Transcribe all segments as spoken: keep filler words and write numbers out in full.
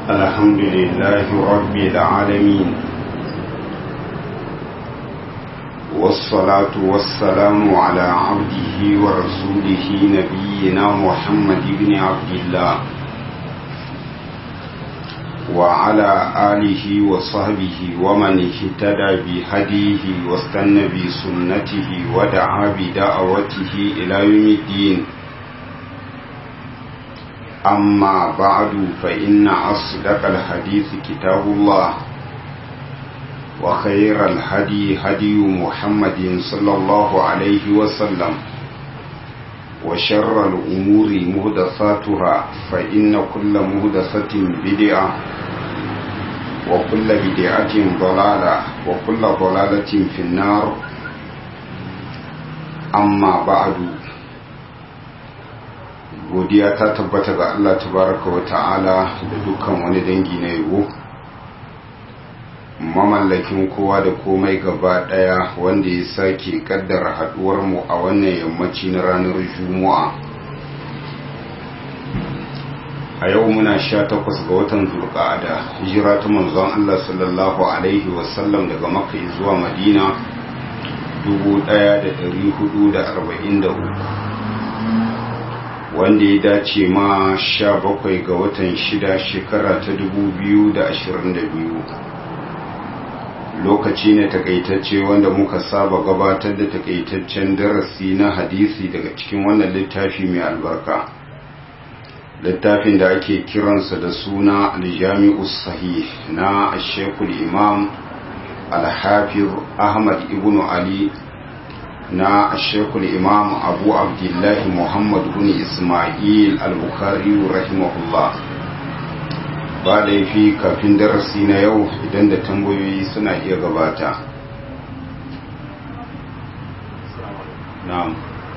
الحمد لله رب العالمين والصلاة والسلام على عبده ورسوله نبينا محمد بن عبد الله وعلى آله وصحبه ومن اهتدى بهديه واستنى بسنته ودعا بدعوته إلى يوم الدين. أما بعد فإن أصدق الحديث كتاب الله وخير الهدي هدي محمد صلى الله عليه وسلم وشر الأمور مهدثاتها فإن كل مهدثة بدعة وكل بدعة ضلالة وكل ضلالة في النار. أما بعد godiya ta tabbata ga Allah tabaraka wa ta'ala da dukkan wani dangi na yabo, mamallakin kowa da komai gaba daya, wanda ya sake kaddara haduwar mu a wannan yammaci na ranar Juma'a. A yau muna sha takwas ga watan Zulqa'ada, hijira ta manzon Allah sallallahu alaihi wasallam daga Makka zuwa Madina dubu ɗaya da ɗari hudu da arba'in da uku. wanda ya dace ma sha bakwai ga watan shida shekara ta dubu biyu da ashirin da biyu. Lokaci ne takaitacce wanda muka saba gabatar da takaitaccen darasi na hadisi daga cikin wannan littafi mai albarka, littafin da ake kiransa da suna aljami'us sahih na ashekul imam alhafiz ahmad ibn ali na ashekul imam abu abdullahi muhammad bin ismail al-bukhari rahimahullah. ba laifi kafin darasi na yau idan da tambayoyi suna iya gabata. na'am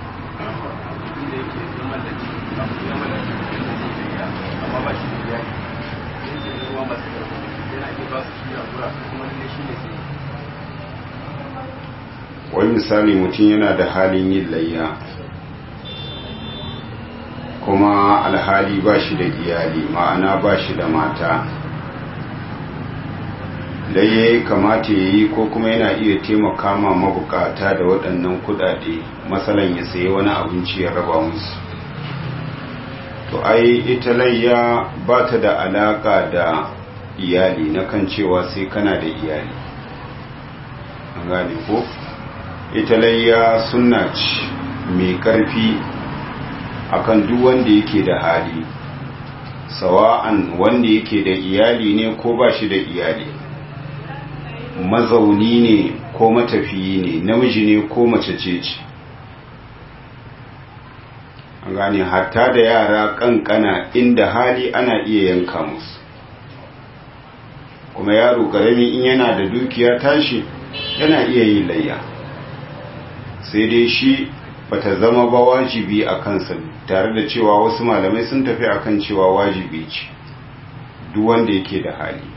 wani misali mutum yana da halin yin layya kuma alhali ba shi da iyali, ma'ana ba shi da mata. layya ya kamata ya yi ko kuma yana iya taimaka ma mabukata da waɗannan kudade, matsalan ya sayi wani abinci ya raba musu. to ai ita layya ba ta da alaka da iyali na kan cewa sai kana da iyali, an gane ko? ita layya sunna ce mai ƙarfi akan duk wanda yake da hali, sawa'an wanda yake da iyali ne ko ba shi da iyali, mazauni ne ko matafiyi ne, namiji ne ko mace ce ce, an gane hatta da yara kankana inda hali ana iya yanka musu. kuma yaro karami in yana da dukiya tashi yana iya yin layya, sai dai shi bata zama ba wajibi a kansa, tare da cewa wasu malamai sun tafi akan cewa wajibi ce duk wanda yake da hali.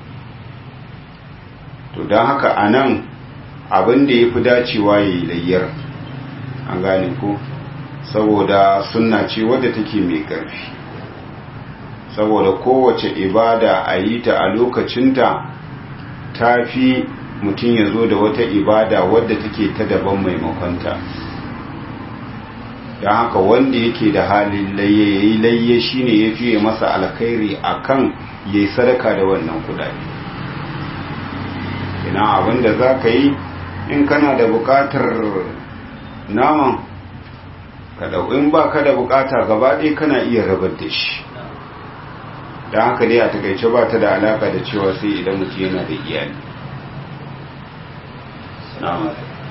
to don haka a nan abin da ya fi dacewa ya yi layyar, an gane ko, saboda sunna ce wadda take mai ƙarfi, saboda kowace ibada a yi ta a lokacinta ta fi mutum ya zo da wata ibada wadda take ta daban maimakonta. don haka wanda yake da halin layye ya yi layye shi ne ya fiye masa alkhairi a kan ya yi sadaka da wannan kudade. ina abinda za ka yi in kana da bukatar naman kada, in ba ka da bukata gaba ɗaya kana iya rabar da shi. don haka dai a takaice ba ta da alaka da cewa sai idan mutum yana da iyali. na'am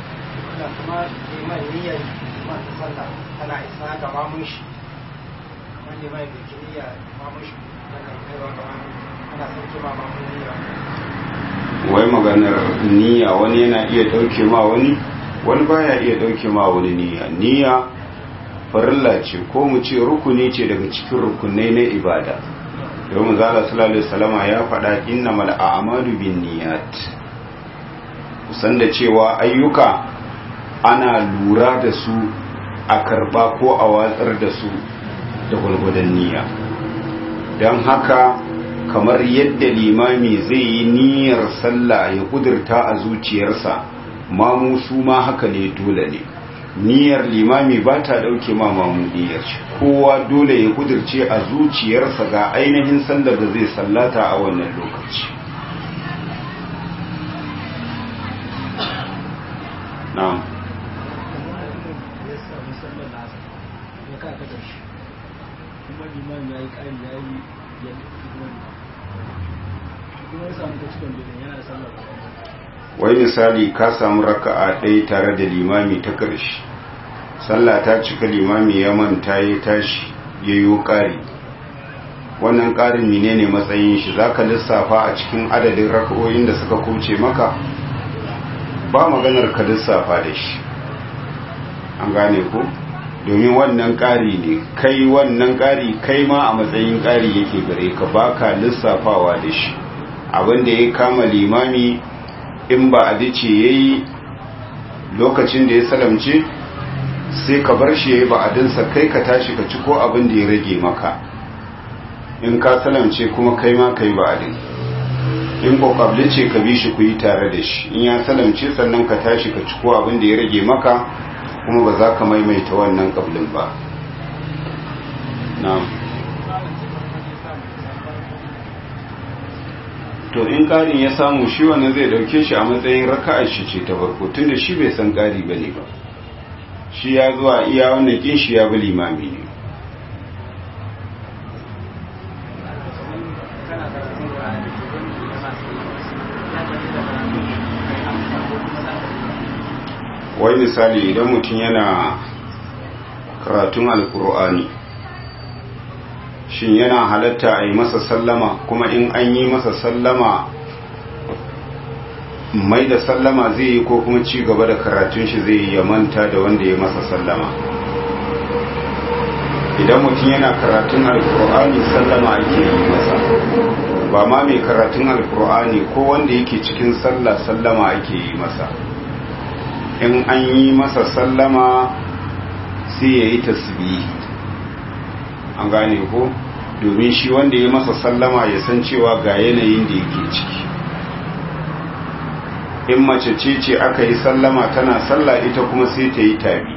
wai maganar niyya wani yana iya dauke ma wani wani baya iya dauke ma wani niyya. niyya farilla ce ko mu ce rukuni ce daga cikin rukunai na ibada, domin zalla sallallahu alaihi wasallama ya faɗa innamal a'malu binniyat. kusan da cewa ayyuka ana lura da su a karba ko a watsar da su da gwargwadon niyya. don haka kamar yadda limami zai yi niyyar sallah ya kudurta a zuciyarsa mamu su ma haka ne dole ne. Niyyar limami ba ta dauke ma mamu niyyar shi, kowa dole ya kudurce a zuciyarsa ga ainihin sallar da zai sallata a wannan lokaci. na'am wai misali ka samu raka'a ɗaya tare da limami ta ƙarshe, sallah ta cika, limami ya manta ya tashi ya yi ƙari, wannan ƙarin menene matsayin shi? za ka lissafa a cikin adadin raka'o'in da suka kuce maka? ba maganar ka lissafa da shi, an gane ku, domin wannan ƙari ne, kai wannan ƙari kai ma a matsayin ƙari yake gare ka, ba ka lissafawa da shi. abinda ya kama limami in ba a dace ya yi lokacin da ya salamce sai ka bar shi ya yi ba'adinsa, kai ka tashi ka ci ko abin da ya rage maka. in ka salamce kuma kai ma ka yi ba'adin, in ko kabli ce ka bi shi ku yi tare da shi, in ya salamce sannan ka tashi ka ci ko abin da ya rage maka, kuma ba za ka maimaita wannan kablin ba. na'am to in ƙarin ya samu shi wannan zai dauke shi a matsayin raka'ar shi ce ta farko, tunda shi bai san ƙari bane ba, shi ya zuwa iya wannan kin shi ya bi limami ne. wai misali idan mutum yana karatun alkur'ani, shin yana halatta a yi masa sallama, kuma in an yi masa sallama mai da sallama zai yi ko kuma ci gaba da karatun shi zai yi ya manta da wanda ya masa sallama? idan mutum yana karatun alkur'ani sallama ake yi masa, ba ma mai karatun alkur'ani ko wanda yake cikin sallah sallama ake yi masa. in an yi masa sallama sai ya yi tasbihi, an gane ko, domin shi wanda ya masa sallama ya san cewa ga yanayin da yake ciki. in mace ce ce aka yi sallama tana sallah, ita kuma sai ta yi tabi,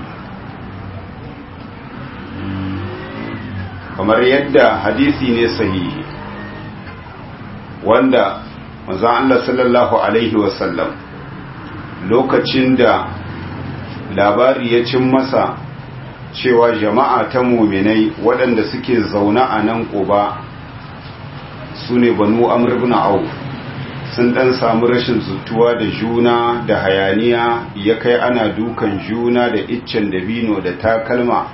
kamar yadda hadisi ne sahihi wanda manzon Allah sallallahu alaihi wasallam lokacin da labari ya cin masa cewa jama'a ta muminai waɗanda suke zaune a nan Quba su ne Banu Amr ibn Auf sun ɗan samu rashin zutuwa da juna da hayaniya, ya kai ana dukan juna da iccen dabino da takalma.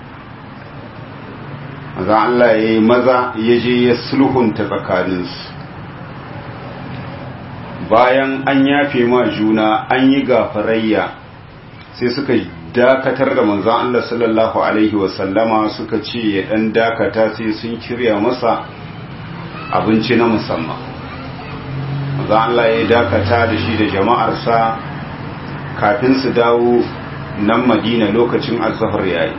maza Allah ya yi maza ya je ya sulhunta tsakaninsu, bayan an yafe ma juna an yi gafarayya sai suka dakatar da manzon Allah sallallahu alaihi wasallama, suka ce ya dan dakata sai sun kirya masa abinci na musamman. manzon Allah ya dakata da shi da jama'arsa kafin su dawo nan Madina lokacin azhar yayi.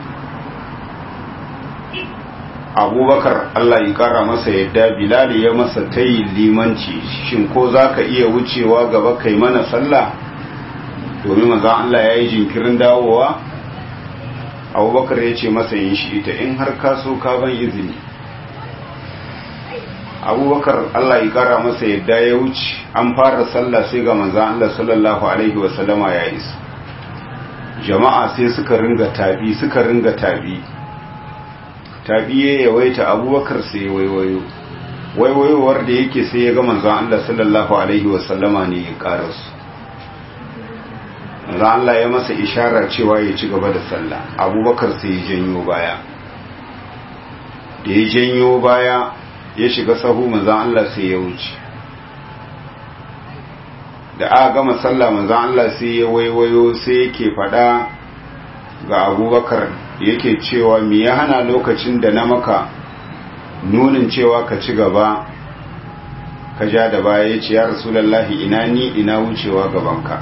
Abubakar Allah ya kara masa yadda, Bilal ya masa tayi limanci, shin ko zaka iya wucewa gaba kai mana sallah, domin manzon Allah ya yi jinkirin dawowa. Abubakar ya ce masa yin shi ita, in har ka so ka ban izini. Abubakar Allah ya kara masa yadda ya wuce, an fara sallah sai ga manzon Allah sallallahu alaihi wasallama ya isa. Jama'a sai suka ringa tabi suka ringa tabi tabi ya yawaita. Abubakar sai waiwayo waiwayowar da yake sai ya ga manzon Allah sallallahu alaihi wasallama ne ya karasu. manzon Allah ya masa ishara cewa ya ci gaba da sallah. Abubakar sai ya janyo baya, da ya janyo baya ya shiga sahu, manzon Allah sai ya wuce. da aka gama sallah manzon Allah sai ya waiwayo sai yake fada ga Abubakar, yake cewa me ya hana lokacin da na maka nunin cewa ka ci gaba ka ja da baya? Yace ya Rasulullahi, ina ni ina wucewa gabanka.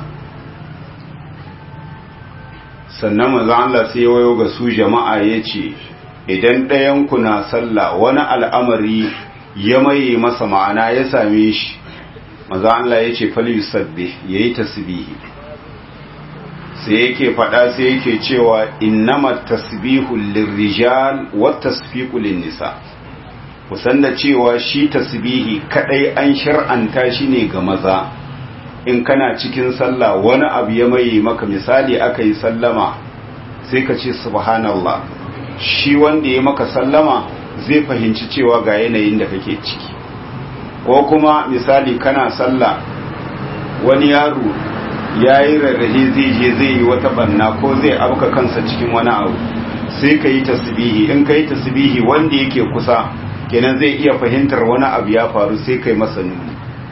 sannan manzon Allah sai ya wayo ga su jama'a yace, idan ɗayan ku na sallah wani al'amari ya maye masa ma'ana ya same shi manzo Allah ya ce fal yusabbih yayi tasbihi sai yake fada sai yake cewa innamat tasbihu lirrijal wat tasfiqu linnisa kusan da cewa shi tasbihi kadai an shar'anta shi ne ga maza in kana cikin sallah wani abu ya maye maka misali aka yi sallama sai ka ce subhanallah shi wanda ya maka sallama zai fahimci cewa ga yanayin da kake ciki ko kuma misali kana sallah wani yaro ya yi rarrahe zai je zai yi wata banna ko zai abuka kansa cikin wani abu sai ka yi tasbihi in ka yi tasbihi wanda yake kusa kenan zai iya fahimtar wani abu ya faru sai kai masa nuni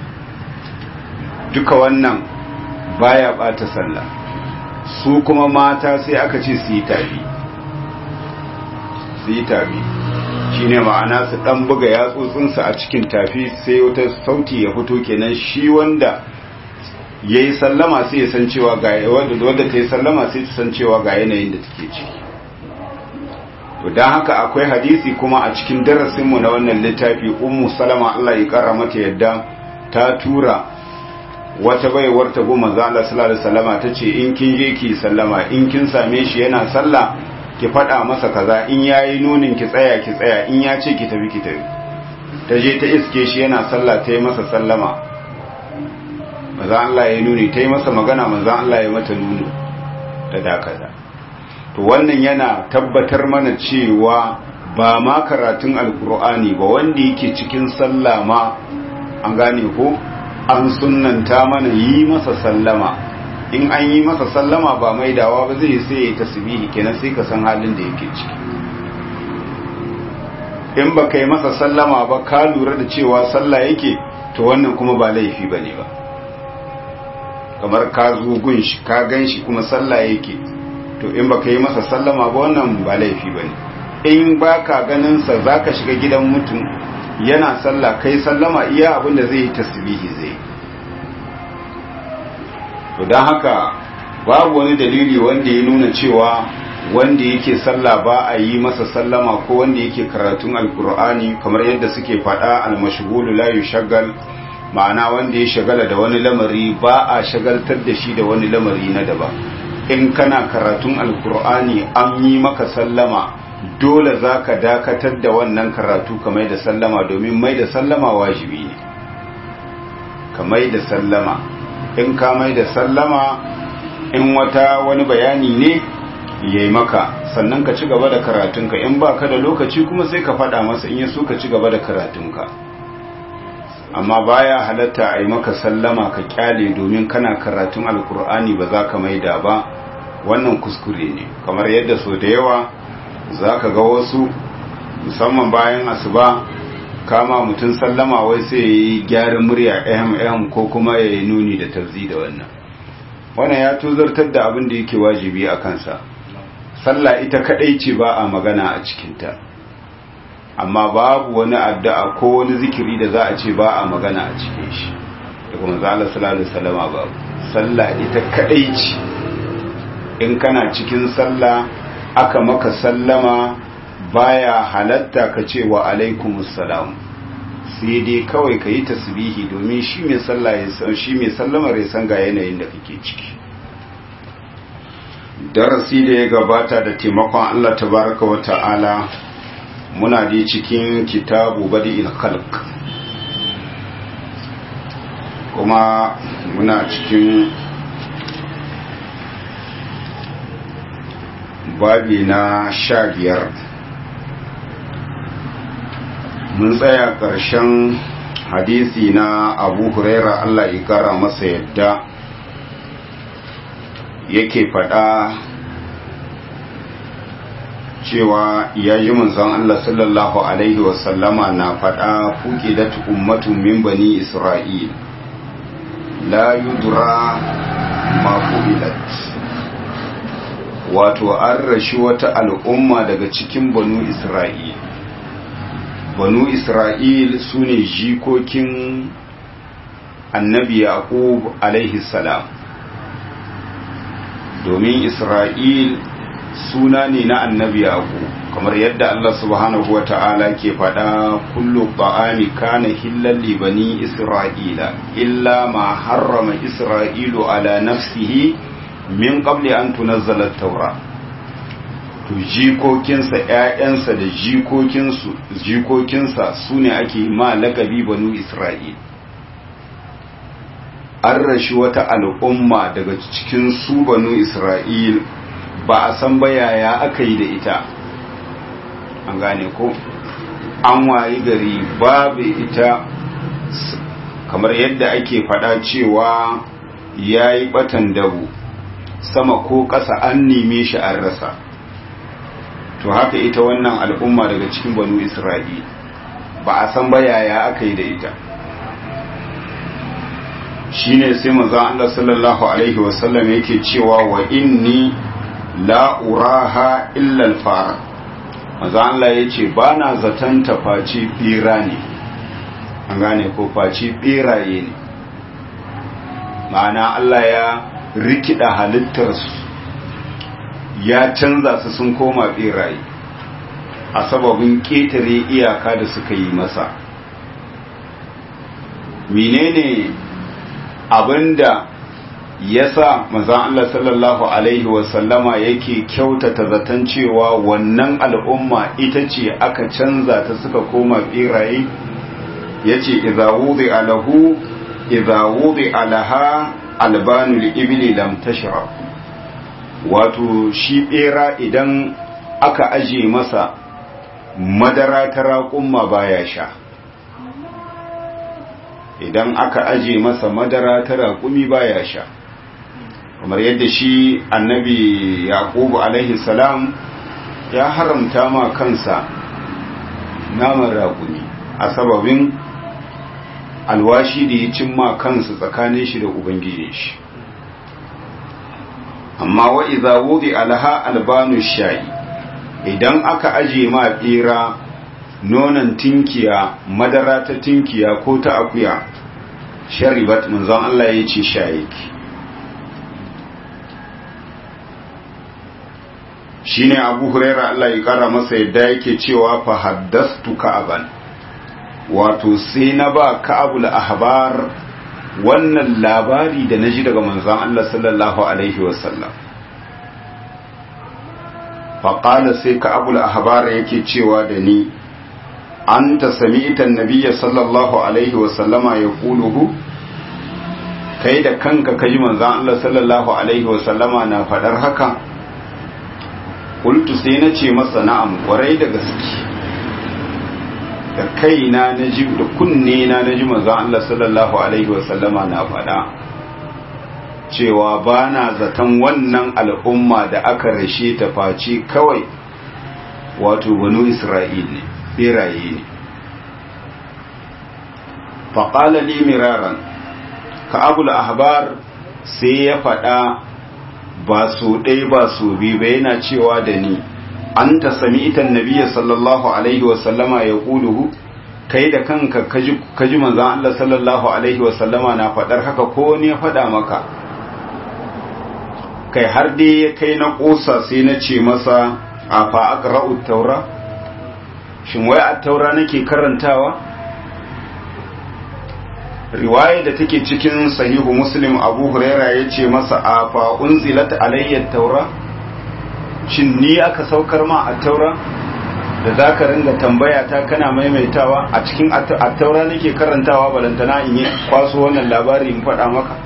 duka wannan baya bata sallah su kuma mata sai aka ce su yi tabi su yi tabi shine ma'ana su dan buga yatsotsinsu a cikin tafi sai wata sauti ya fito kenan shi wanda yayi sallama sai ya san cewa ga wanda ta yi sallama sai ta san cewa ga yanayin da take ciki to dan haka akwai hadisi kuma a cikin darasin mu na wannan littafi ummu salama Allah ya kara mata yadda ta tura wata baiwar ta goma za Allah sallallahu alaihi wasallama tace in kin je ki sallama in kin same shi yana sallah ki faɗa masa kaza in yayi nunin ki tsaya ki tsaya in ya ce ki tafi ki tafi ta je ta iske shi yana sallah ta yi masa sallama maza Allah ya nuni ta yi masa magana maza Allah ya mata nuni ta dakata to wannan yana tabbatar mana cewa ba ma karatun alkur'ani ba wanda yake cikin sallah ma an gane ko an sunnanta mana yi masa sallama in an yi masa sallama ba maidawa ba zai sai ya tasbihi kenan sai ka san halin da yake ciki in ba kai masa sallama ba ka lura da cewa sallah yake to wannan kuma ba laifi bane ba kamar ka zo gun shi ka gan shi kuma sallah yake to in ba kai masa sallama ba wannan ba laifi bane in ba ka ganin sa zaka shiga gidan mutum yana sallah kai sallama iya abin da zai yi tasbihi zai to don haka babu wani dalili wanda ya nuna cewa wanda yake sallah ba a yi masa sallama ko wanda yake karatun alkur'ani kamar yadda suke faɗa almashghulu la yushaggal ma'ana wanda ya shagala da wani lamari ba a shagaltar da shi da wani lamari na daban in kana karatun alkur'ani an yi maka sallama dole zaka dakatar da wannan karatu ka mai da sallama domin mai da sallama wajibi ne ka mai da sallama in ka mai da sallama in wata wani bayani ne yayi maka sannan ka ci gaba da karatunka in baka da lokaci kuma sai ka faɗa masa in ya so ka ci gaba da karatunka amma baya halatta a yi maka sallama ka kyale domin kana karatun alkur'ani ba za ka maida ba wannan kuskure ne kamar yadda so da yawa za ka ga wasu musamman bayan asuba kama mutum sallama wai sai ya yi gyaran murya ehem ehem ko kuma ya yi nuni da tafzi da wannan wannan ya tozartar da abin da yake wajibi a kansa sallah ita kadai ce ba a magana a cikinta amma babu wani addu'a ko wani zikiri da za a ce ba a magana a cikin shi da kuma zala sallallahu alaihi wasallama babu sallah ita kadai ce in kana cikin sallah aka maka sallama baya halatta ka ce wa alaikumus salam sai dai kawai ka yi tasbihi domin shi mai sallah ya san shi mai sallamar ya san ga yanayin da kake ciki darasi da ya gabata da taimakon Allah tabaraka wa ta'ala muna da cikin kitabu badi'il khalq kuma muna cikin babi na sha biyar mun tsaya ƙarshen hadisi na abu huraira Allah ya kara masa yadda yake faɗa cewa ya ji manzon Allah sallallahu alaihi wasallama na faɗa fuqidat ummatu min bani isra'il la yudra ma fuqidat wato an rashi wata al'umma daga cikin banu isra'il banu isra'il su ne jikokin annabi yaqub alaihi salam domin isra'il suna ne na annabi yaqub kamar yadda Allah subhanahu wa ta'ala ke faɗa kullu ta'ami kana hillal li bani isra'ila illa ma harrama isra'ilu ala nafsihi min qabli an tunazzala at-taura to jikokinsa ƴaƴansa da jikokinsu jikokinsa sune ake ma laqabi banu isra'il an rashi wata al'umma daga cikin su banu isra'il ba a san ba yaya aka yi da ita an gane ko an wayi gari babu ita kamar yadda ake fada cewa ya yi batan dabu sama ko ƙasa an neme shi an rasa to haka ita wannan al'umma daga cikin banu isra'il ba a san ba yaya aka yi da ita shine sai manzo Allah sallallahu alaihi wasallam yake cewa wa inni la uraha illa al-fara manzo Allah yace bana zatan ta faci bira ne an gane ko faci biraye ne ma'ana Allah ya rikida halittar su ya canza su sun koma biraye a sababin ketare iyaka da suka yi masa menene abinda yasa manzon Allah sallallahu alaihi wasallama yake kyautata zaton cewa wannan al'umma ita ce aka canza ta suka koma biraye yace idza wudi alahu idza wudi alaha albanu libili lam tashrab wato shi bera idan aka aje masa madara ta raƙumma baya sha idan aka aje masa madara ta raƙumi baya sha kamar yadda shi annabi yaqubu alaihi salam ya haramta ma kansa naman raƙumi a sababin alwashi da ya cimma kansa tsakanin shi da ubangijin shi amma wa idza wudi alaha albanu shayi idan aka aje ma bera nonon tinkiya madara ta tinkiya ko ta akuya sharibat manzon Allah ya ce shayiki shine Abu Huraira Allah ya kara masa yadda yake cewa fa haddastu Ka'aban wato sai na ba Ka'abul ahbar wannan labari da naji daga manzon Allah sallallahu alaihi wasallam fa qala sai Ka'abul ahbar yake cewa da ni anta sami'ta an-nabiyya sallallahu alaihi wasallama yaquluhu kai da kanka kaji manzon Allah sallallahu alaihi wasallama na fadar haka kultu sai na ce masa na'am kwarai da gaske da kaina na ji da kunne na na ji manzon Allah sallallahu alaihi wasallama na faɗa cewa ba na zaton wannan al'umma da aka rashe ta face kawai wato banu Isra'il ne beraye ne faƙala li miraran ka abul ahbar sai ya faɗa ba so ɗaya ba so biyu ba yana cewa da ni an ta sami itan nabiya sallallahu alaihi wasallama ya ƙuluhu kai da kanka kaji manzan Allah sallallahu alaihi wasallama na faɗar haka ko ne faɗa maka kai har dai ya kai na ƙosa sai na ce masa a fa aqra'u taura shin wai a taura nake karantawa riwaya da take cikin sahihu muslim abu huraira ya ce masa a fa unzilat alayya taura shin ni aka saukar ma a taura da za ka ringa tambaya ta kana maimaitawa a cikin a taura nake karantawa balantana in yi kwaso wannan labari in faɗa maka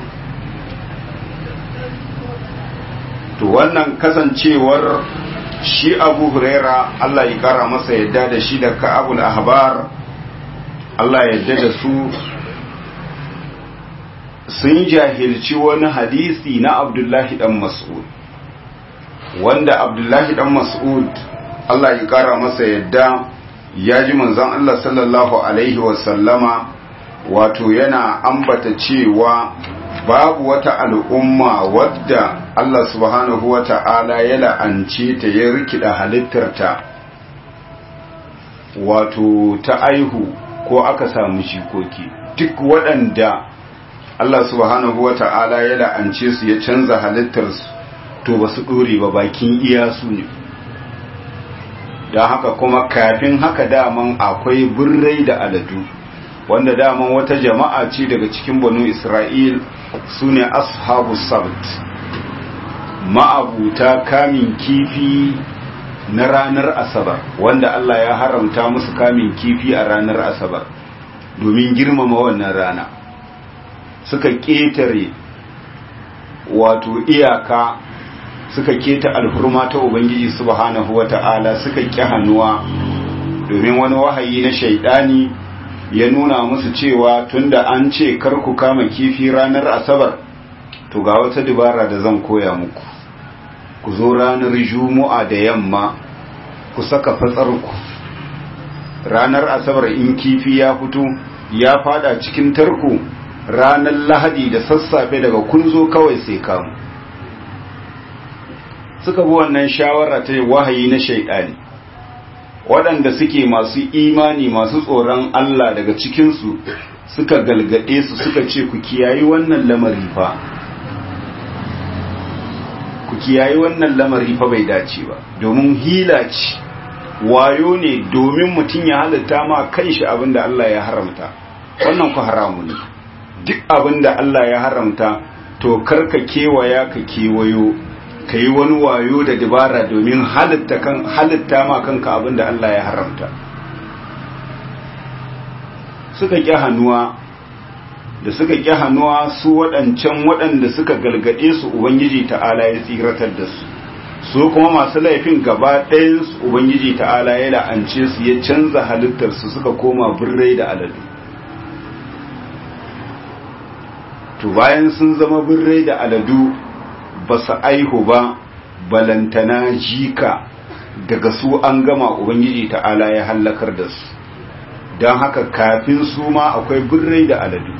to wannan kasancewar shi abu huraira Allah ya kara masa yadda da shi da ka'abul ahbar Allah ya yadda da su sun jahilci wani hadisi na Abdullahi dan Mas'ud wanda Abdullahi dan Mas'ud Allah ya kara masa yadda ya ji manzon Allah sallallahu alaihi wasallama wato yana ambata cewa babu wata al'umma wadda Allah subhanahu wa ta'ala ya la'ance ta ya rikida halittarta wato ta aihu ko aka samu shikoki duk waɗanda Allah subhanahu wa ta'ala ya la'ance su ya canza halittarsu to ba su ɗore ba bakin iya su ne don haka kuma kafin haka daman akwai birrai da aladu wanda daman wata jama'a ce daga cikin banu Isra'il su ne ashabu sabt ma'abuta kamin kifi na ranar asabar wanda Allah ya haramta musu kamin kifi a ranar asabar domin girmama wannan rana suka ƙetare wato iyaka suka keta alhurma ta Ubangiji subhanahu wata'ala suka ƙi hannuwa domin wani wahayi na shaidani ya nuna musu cewa tunda an ce kar ku kama kifi ranar asabar to ga wata dubara da zan koya muku ku zo ranar juma'a da yamma ku saka fatsarku ranar asabar in kifi ya fito ya fada cikin tarko ranar lahadi da sassafe daga kun zo kawai sai kamu suka bi wannan shawara ta wahayi na shaidani waɗanda suke masu imani masu tsoron Allah daga cikinsu suka galgade su suka ce ku kiyayi wannan lamari fa ku kiyayi wannan lamari fa bai dace ba domin hila ce wayo ne domin mutum ya halitta ma kanshi abinda Allah ya haramta wannan ku haramu ne duk abinda Allah ya haramta to karka kewaya ka kewayo ka yi wani wayo da dabara domin halitta kan halitta ma kanka abinda Allah ya haramta suka ƙi hannuwa da suka ƙi hannuwa su waɗancan waɗanda suka galgade su ubangiji ta'ala ya tsiratar da su su kuma masu laifin gaba ɗayan su ubangiji ta'ala ya la'ance su ya canza halittar su suka koma birrai da aladu to bayan sun zama birrai da aladu ba su aihu ba balantana jika daga su an gama ubangiji ta'ala ya hallakar da su don haka kafin su ma akwai birrai da aladu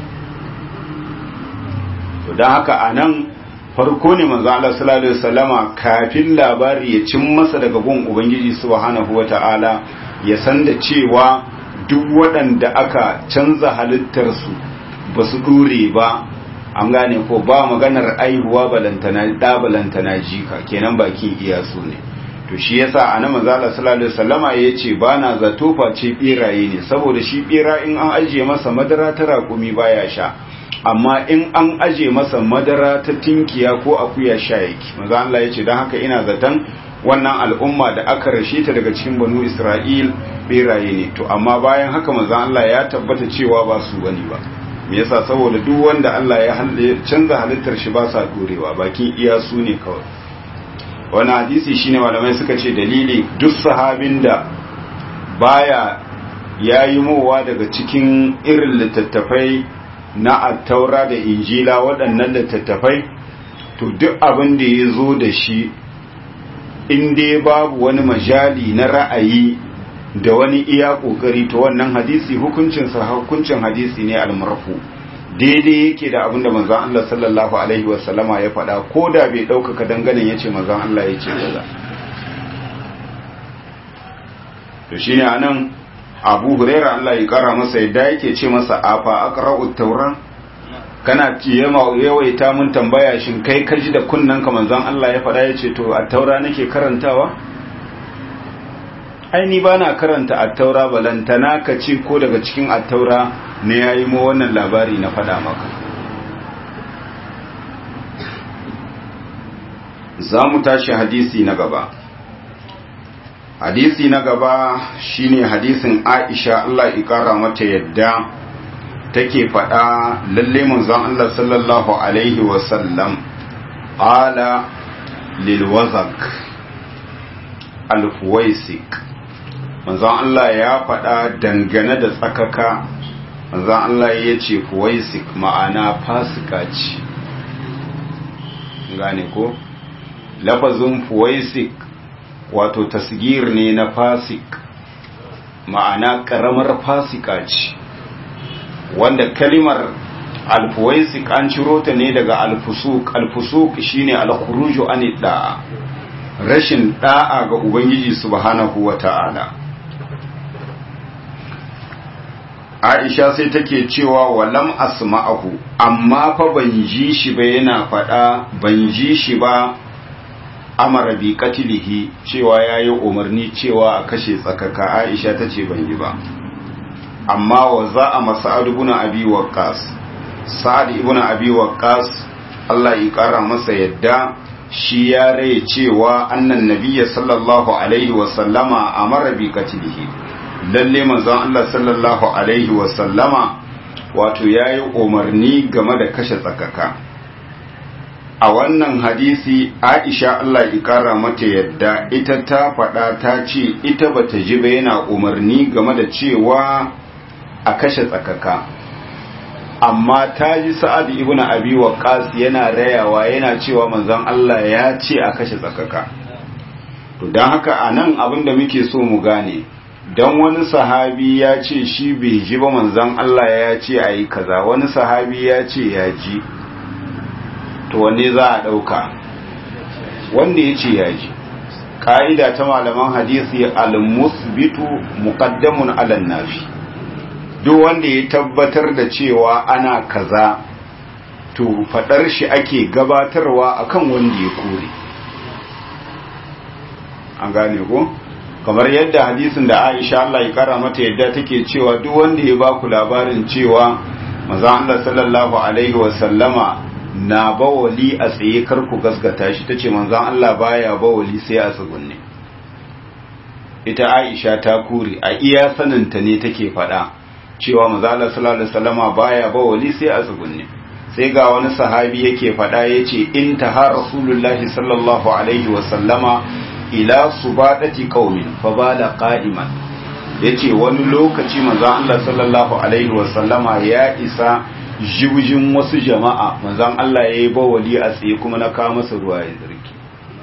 to don haka a nan farko ne manzo Allah sallallahu alaihi wasallama kafin labari ya cin masa daga gun ubangiji subhanahu wata'ala ya san da cewa duk waɗanda aka canza halittarsu ba su dure ba an gane ko ba maganar aihuwa balantana da balantana jika kenan bakin iyasu ne to shi yasa annabi manzo Allah sallallahu alaihi wasallama yace bana zato face biraye ne saboda shi bira in an ajiye masa madara ta rakumi baya sha amma in an aje masa madara ta tinkiya ko akuya sha yake manzo Allah yace dan haka ina zaton wannan al'umma da aka rashe ta daga cikin banu Isra'il biraye ne to amma bayan haka manzo Allah ya tabbata cewa ba su bane ba me yasa saboda duk wanda Allah ya canza halittar shi ba sa dorewa bakin iya su ne kawai wannan hadisi shine malamai suka ce dalili duk sahabin da baya yayi mowa daga cikin irin littattafai na attaura da injila waɗannan littattafai to duk abin da ya zo da shi in dai babu wani majali na ra'ayi da wani iya kokari to wannan hadisi hukuncin sa hukuncin hadisi ne almarfu daidai yake da abin da manzon Allah sallallahu alaihi wasallama ya faɗa ko da bai ɗaukaka dangane yace manzon Allah yace kaza to shine anan Abu Hurairah Allah ya kara masa yadda yake ce masa afa aqra'ut tawra kana ciyama yawaita mun tambaya shin kai kaji da kunnanka manzon Allah ya faɗa yace to at-taura nake karantawa ai ni bana karanta at-taura balantana ka ce ko daga cikin at-taura ne yayi mu wannan labari na faɗa maka zamu tashi hadisi na gaba hadisi na gaba shine hadisin Aisha Allah ya kara mata yadda take faɗa lalle manzon Allah sallallahu alaihi wasallam qala lil wazak al fuwaisik manzon Allah ya faɗa dangane da tsakaka manzon Allah ya ce fuwaisik ma'ana fasika ce gane ko lafazin fuwaisik wato tasgir ne na fasik ma'ana karamar fasika ce wanda kalimar alfuwaisik an ciro ta ne daga alfusuk alfusuk shine alkhuruju an da'a rashin da'a ga ubangiji subhanahu wata'ala Aisha sai take cewa walam asma'ahu amma fa ban ji shi ba yana fada ban ji shi ba amara bi qatlihi cewa yayi umarni cewa a kashe tsakaka. Aisha tace ban yi ba. Amma wa za'a Sa'ad ibn Abi Waqqas, Sa'ad ibn Abi Waqqas Allah ya kara masa yadda shi ya rai cewa annan nabiyya sallallahu alaihi wa sallama amara bi qatlihi, lalle manzon Allah sallallahu alaihi wa sallama wato yayi umarni game da kashe tsakaka. A wannan hadisi Aisha Allah ya kara mata yadda ita ta faɗa ta ce ita bata ji ba yana umarni game da cewa a kashe tsakaka, amma ta ji Sa'ad ibn Abi Waqqas yana rayawa yana cewa manzon Allah ya ce a kashe tsakaka. To dan haka anan abinda muke so mu gane, dan wani sahabi ya ce shi bai ji ba manzon Allah ya ce ayi kaza, wani sahabi ya ce ya ji, to wanne za a dauka? Wanda ya ce ya ji. Ka'ida ta malaman hadisi al-musbitu muqaddamun 'ala an-nafi. Duk wanda ya tabbatar da cewa ana kaza to fadar shi ake gabatarwa akan wanda ya kore. An gane ko? Kamar yadda hadisin da Aisha Allah ya kara mata yadda take cewa duk wanda ya baku labarin cewa manzon Allah sallallahu alaihi wa sallama na bawali a tsaye kar ku gaskata shi, tace manzon Allah baya bawali sai a tsugunne. Ita Aisha ta kore, a iya saninta ne take fada cewa manzala sallallahu alaihi wasallama baya bawali sai a tsugunne. Sai ga wani sahabi yake fada yace in taha rasulullahi sallallahu alaihi wasallama ila subadati qaumin fa bala qa'iman, yace wani lokaci manzon Allah sallallahu alaihi wasallama ya isa jibjin wasu jama'a, manzon Allah yayi bawali a tsaye kuma na kawo masa ruwa ya zirki.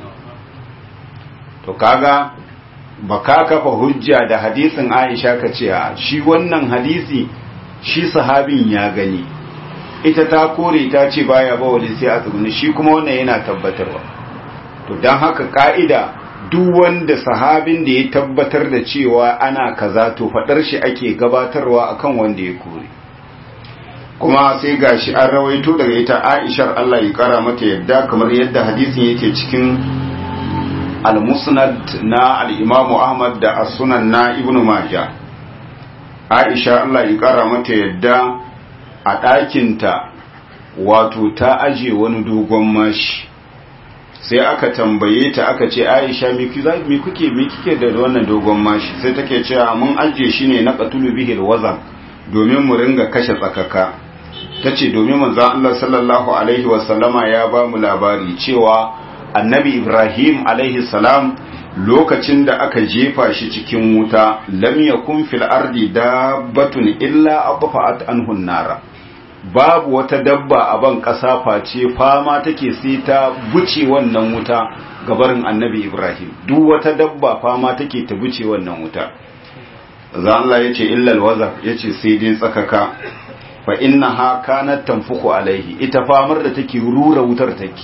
To kaga baka kafa hujja da hadisin Aisha ka ce a shi wannan hadisi shi sahabin ya gani, ita ta kore ta ce baya bawali sai a tsuguni, shi kuma wannan yana tabbatarwa. To don haka ka'ida duk wanda sahabin da ya tabbatar da cewa ana kaza to fadar shi ake gabatarwa akan wanda ya kore. Kuma sai gashi an rawaito daga ita Aishar Allah ya kara mata yadda, kamar yadda hadisin yake cikin al-musnad na al-imamu Ahmad da as-sunan na Ibn Majah. Aisha Allah ya kara mata yadda a ɗakinta wato ta aje wani dogon mashi, sai aka tambaye ta aka ce Aisha me kuke me kike da wannan dogon mashi? Sai take cewa mun aje shi ne na qatulu bihi al-wazan, domin mu ringa kashe tsakaka. Tace domin manzon Allah sallallahu alaihi wasallama ya ba mu labari cewa annabi Ibrahim alaihi salam lokacin da aka jefa shi cikin wuta, lam yakun fil ardi dabbatun illa aqfa'at anhu an-nara, babu wata dabba a ban kasa face fama take sai ta buce wannan wuta gabarin annabi Ibrahim. Duk wata dabba fama take ta buce wannan wuta. Zan Allah yace illa al-wazaf, yace sai dai tsakaka, fa innaha kanat tanfuku alaihi, ita famar da take rura wutar take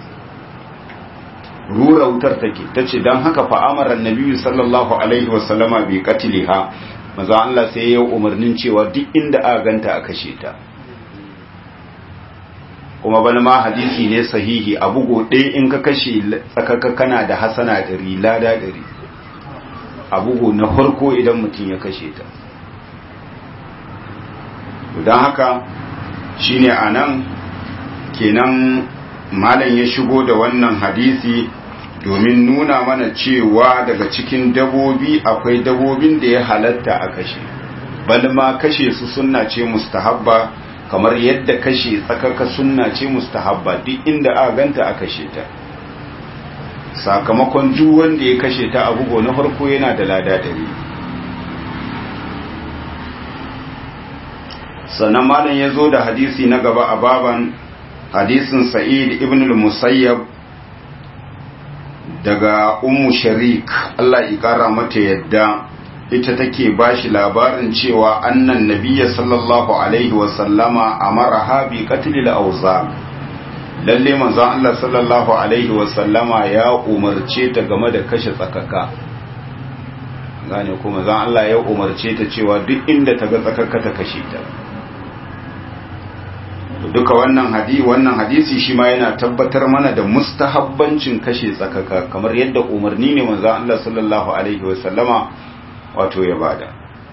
rura wutar take tace dan haka fa amara annabi sallallahu alaihi wasallama bi qatliha, manzo Allah sai ya umarnin cewa duk inda aka ganta a kashe ta. Kuma bana ma hadisi ne sahihi, a bugo ɗaya in ka kashe tsakaka kana da hasana ɗari, lada ɗari, a bugo na farko idan mutum ya kashe ta. Don haka shine anan kenan malam ya shigo da wannan hadisi domin nuna mana cewa daga cikin dabobi akwai dabobin da ya halatta a kashe, balma kashe su sunna ce mustahabba, kamar yadda kashe tsakaka sunna ce mustahabba, duk inda aka ganta a kashe ta. Sakamakon duk wanda ya kashe ta a bugo na farko yana da lada ɗari. Sannan malam ya zo da hadisi na gaba a baban, hadisin Sa'id ibn al-Musayyab daga Ummu Sharik Allah ya kara mata yadda, ita take bashi labarin cewa annan nabiyya sallallahu alaihi wa sallama amara bi qatl al-awza, lalle manzon Allah sallallahu alaihi wa sallama ya umarce ta game da kashe tsakaka. Gane kuma manzon Allah ya umarce ta cewa duk inda ta ga tsakaka ta kashe ta. duka wannan hadisi wannan hadisi shi ma yana tabbatar mana da mustahabbancin kashe tsakaka kamar yadda umarni ne manzo Allah sallallahu alaihi wasallama wato ya bada.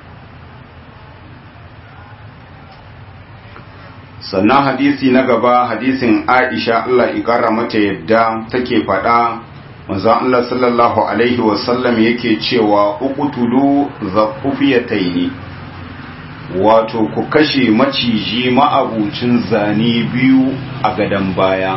Sannan hadisi na gaba hadisin Aisha Allah ya kara mata yadda take faɗa manzo Allah sallallahu alaihi wasallam yake cewa uqtulu zaqufiyataini, wato ku kashe maciji ma'abucin zane biyu a gadan baya.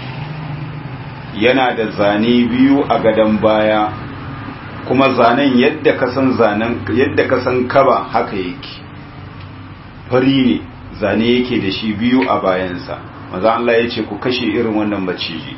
Yana da zane biyu a gadan baya, kuma zanen yadda ka san zanen yadda ka san kaba haka yake, fari ne zane yake da shi biyu a bayansa. Maza Allah ya ce ku kashe irin wannan maciji.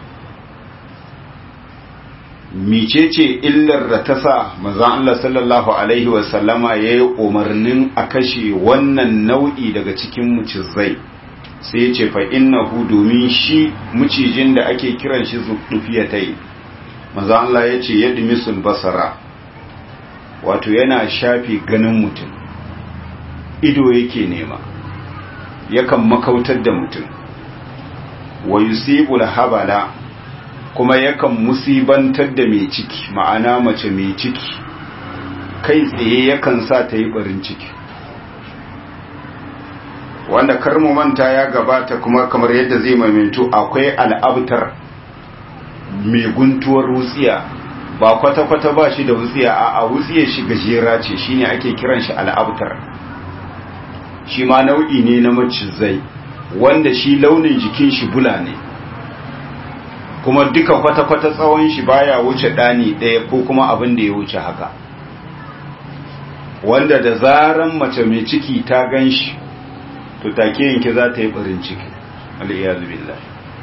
Micece illar da ta sa maza Allah sallallahu alaihi wasallama ya yi umarnin a kashe wannan nau'i daga cikin mucizai, sai ya ce fa innahu, domin shi mucijin da ake kiran shi zuɗufiyatai, maza Allah ya ce yadda misul basara, wato yana shafi ganin mutum, ido yake nema, yakan makautar da mutum, wa yusibul habala, kuma yakan musibantar da mai ciki, ma'ana mace mai ciki kai tsaye yakan sa ta yi barin ciki, wanda karmu manta ya gabata kuma kamar yadda zai maimaito akwai al'abtar mai guntuwar wutsiya, ba kwata-kwata ba shi da wutsiya a wutsiyar shi gajera ce, shine ake kiran shi al'abtar. Shi ma nau'i ne na macizai wanda shi launin jikin shi bula ne, kuma duka kwata-kwata tsawon shi baya wuce ɗani ɗaya ko kuma abin da ya wuce haka, wanda da zaran mace mai ciki ta gan shi to take yanke za ta yi ɓarin ciki, al'iyazu billah.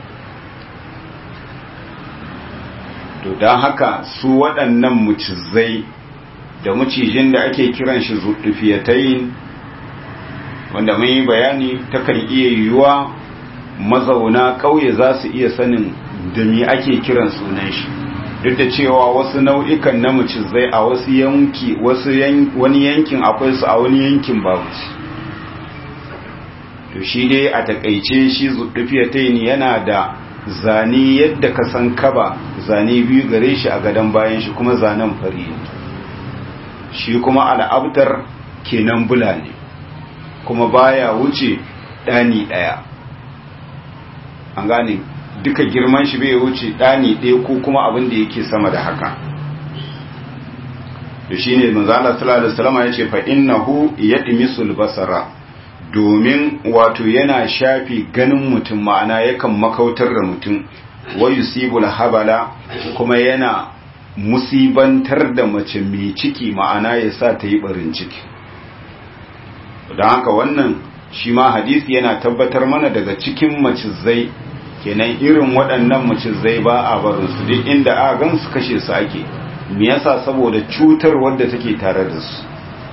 To don haka su waɗannan mucizai da mucijin da ake kiran shi zuɗufiyatai, wanda mun yi bayani takan iya yiwuwa mazauna ƙauye za su iya sanin da me ake kiran sunan shi, duk da cewa wasu nau'ikan na mucizai a wasu yanki wasu wani yankin akwai su a wani yankin babu su. To shi dai a takaice shi zuɗufiyatai yana da zane yadda ka san kaba, zane biyu gare shi a gadon bayan shi, kuma zanen fari ne. Shi kuma al'abtar kenan bula ne, kuma baya wuce ɗani ɗaya, an gane duka girman shi bai wuce ɗani ɗaya ko kuma abin da yake sama da haka. Da shi ne manzala sallallahu alaihi wasallam ya ce fa innahu yadmisul basara, domin wato yana shafi ganin mutum, ma'ana yakan makautar da mutum, wa yusibul habala, kuma yana musibantar da mace mai ciki, ma'ana ya sa ta yi barin ciki. Don haka wannan shi ma hadisi yana tabbatar mana daga cikin macizai, kenan irin waɗannan macizai ba a barin su, duk inda a gan su kashe su ake. Me yasa? Saboda cutar wadda take tare da su.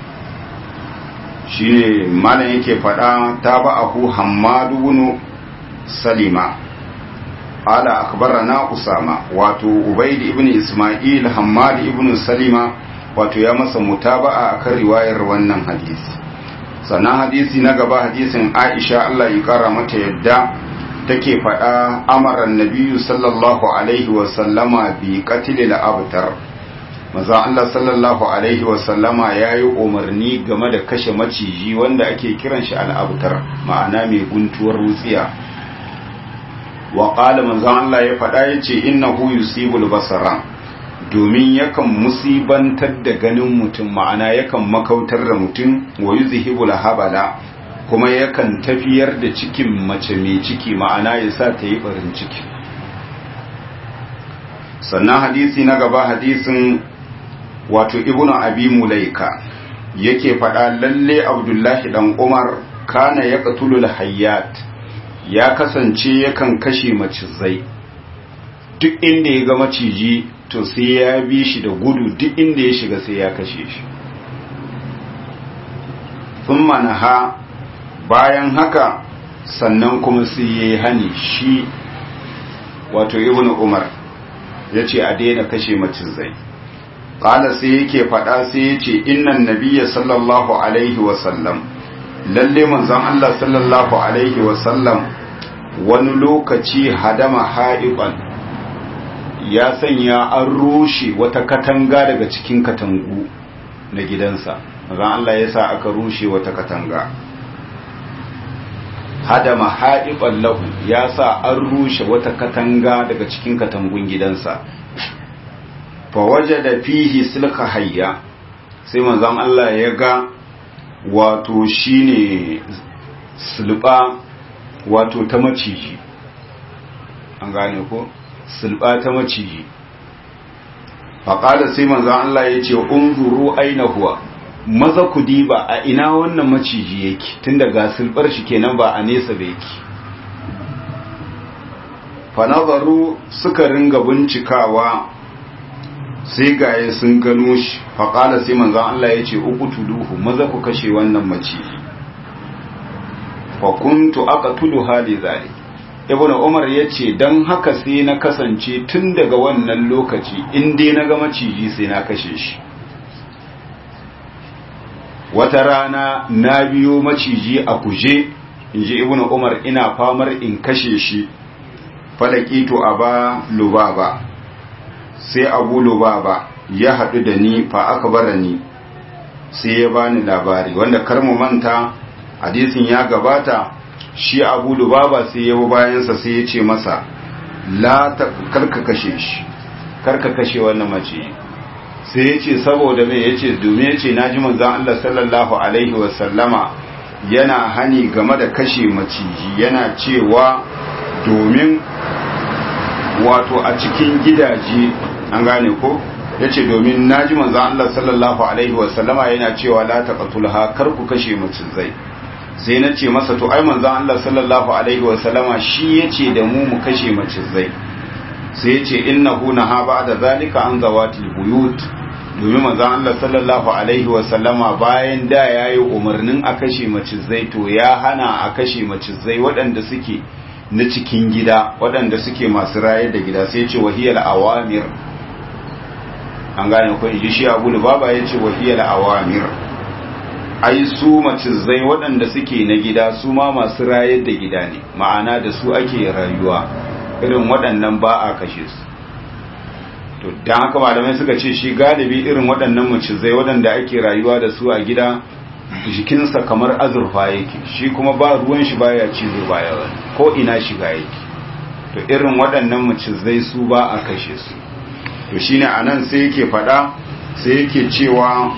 Shi ne malam yake faɗa ta ba ahu Hammadu ibn Salima ala akhbarana Usama, wato Ubaid ibn Isma'il Hammad ibn Salima wato ya masa mutaba'a akan riwayar wannan hadisi. Sannan hadisi na gaba hadisin Aisha Allah ya kara mata yadda take faɗa amara annabiyyu sallallahu alaihi wa sallama bi qatlil abtar, maza Allah sallallahu alaihi wa sallama yayi umarni game da kashe maciji wanda ake kiran shi al-abtar, ma'ana mai guntuwar wutsiya. Wa qala manzo Allah ya faɗa yace innahu yusibul basara, domin yakan musibantar da ganin mutum, ma'ana yakan makautar da mutum, wa yuzhibul habala, kuma yakan tafiyar da cikin mace mai ciki, ma'ana ya sa ta yi barin ciki. Sannan hadisi na gaba hadisin wato ibnu abi mulaika yake faɗa lalle Abdullahi dan Umar kana yaqtulul hayyat, ya kasance yakan kashe macizai, duk inda ya ga maciji to sai ya bi shi da gudu, duk inda ya shiga sai ya kashe shi. Thumma naha, bayan haka sannan kuma sai ya yi hani shi wato ibnu Umar ya ce a daina kashe macizai. Ƙala sai yake faɗa sai ya ce innan nabiyya sallallahu alaihi wasallam, lalle manzon Allah sallallahu alaihi wasallam wani lokaci hadama ha'iban ya sanya an rushe wata katanga daga cikin katangu na gidansa manzon Allah ya sa aka rushe wata katanga hadama ha'iban lahu ya sa an rushe wata katanga daga cikin katangun gidansa fa wajada fihi silka hayya sai manzon Allah ya ga wato shine sulba wato ta maciji an gane ko sulba ta maciji faƙada sai manzon Allah ya ce unzuru aina huwa maza ku diba a ina wannan maciji yake tunda ga sulbar shi kenan ba a nesa ba yake fa nazaru suka ringa bincikawa sai gaye sun gano shi faƙala sai manzon Allah ya ce uqtuluhu maza ku kashe wannan maciji fa kuntu aqtulu hali zalik ibnu umar yace dan haka sai na kasance tun daga wannan lokaci in dai na ga maciji sai na kashe shi wata rana na biyo maciji a kuje inji ibnu umar ina famar in kashe shi falakitu aba lubaba sai abu lubaba ya haɗu da ni fa akbarani sai ya bani labari wanda kar mu manta hadisin ya gabata shi abu lubaba sai ya bayansa sai ya ce masa la ta karka kashe shi karka kashe wannan mace sai ya ce saboda me ya ce domin ya ce naji manzon Allah sallallahu alaihi wasallama yana hani game da kashe maciji yana cewa domin wato a cikin gidaje an gane ko yace domin naji manzon Allah sallallahu alaihi wasallama yana cewa la taqtulha kar ku kashe macizai sai na ce masa to ai manzon Allah sallallahu alaihi wasallama shi yace da mu mu kashe macizai sai yace innahu naha ba'da zalika an zawatil buyut domin manzon Allah sallallahu alaihi wasallama bayan da yayi umarnin a kashe macizai to ya hana a kashe macizai waɗanda suke na cikin gida waɗanda suke masu rayar da gida sai yace wahiyal awamir an gane ko inji shi Abu Lubaba yace wahiyal awamir ai su macizai waɗanda suke na gida su ma masu rayar da gida ne ma'ana da su ake rayuwa irin waɗannan ba a kashe su to dan haka malamai suka ce shi galibi irin waɗannan macizai waɗanda ake rayuwa da su a gida jikinsa kamar azurfa yake shi kuma ba ruwan shi baya cizo baya ko ina shiga yake to irin waɗannan macizai su ba a kashe su to shine anan sai yake faɗa sai yake cewa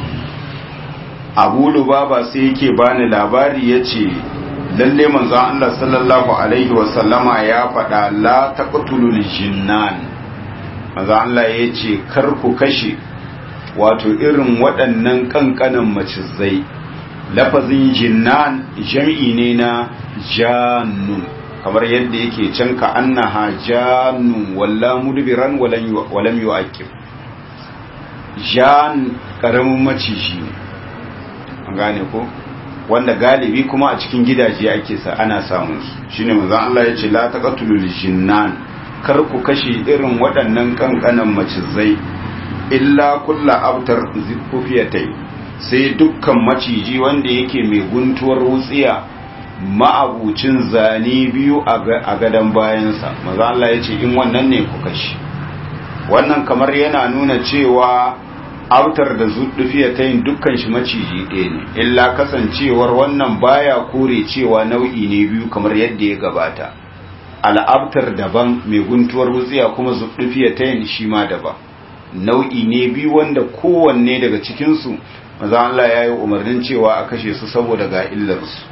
Abu Lubaba sai yake bani labari yace lalle manzon Allah sallallahu alaihi wasallama ya faɗa la taqtulul jinnan manzon Allah yace kar ku kashe wato irin waɗannan kankanan macizai lafazin jinnan jam'i ne na jannun kamar yadda yake can ka annaha jannun walla mudbiran walam yu'aqib jan karamin maciji ne an gane ko wanda galibi kuma a cikin gidaje ake sa ana samun su shine manzon Allah ya ce la taqtulul jinnan kar ku kashe irin waɗannan kankanan macizai illa kullu abtar zikufiyatai sai dukkan maciji wanda yake mai guntuwar wutsiya ma'abucin zane biyu a gadan bayansa manzon Allah ya ce in wannan ne ku kashe wannan kamar yana nuna cewa autar da zuɗufiya ta yin dukkan shi maciji ɗaya ne illa kasancewar wannan baya kore cewa nau'i ne biyu kamar yadda ya gabata al'abtar daban mai guntuwar wutsiya kuma zuɗufiya ta yin shi ma daban nau'i ne biyu wanda kowanne daga cikinsu maza Allah ya yi umarnin cewa a kashe su saboda ga illarsu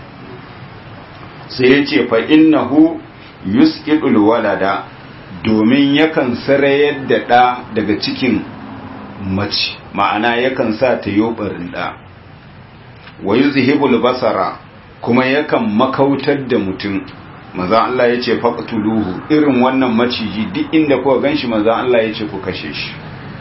sai ya ce fa innahu yusqidul walada domin yakan sarayar da ɗa daga cikin mace ma'ana yakan sa ta yobarin da wa yuzhibul basara kuma yakan makautar da mutum maza Allah ya ce faqtuluhu irin wannan maciji duk inda kuka ganshi maza Allah ya ce ku kashe shi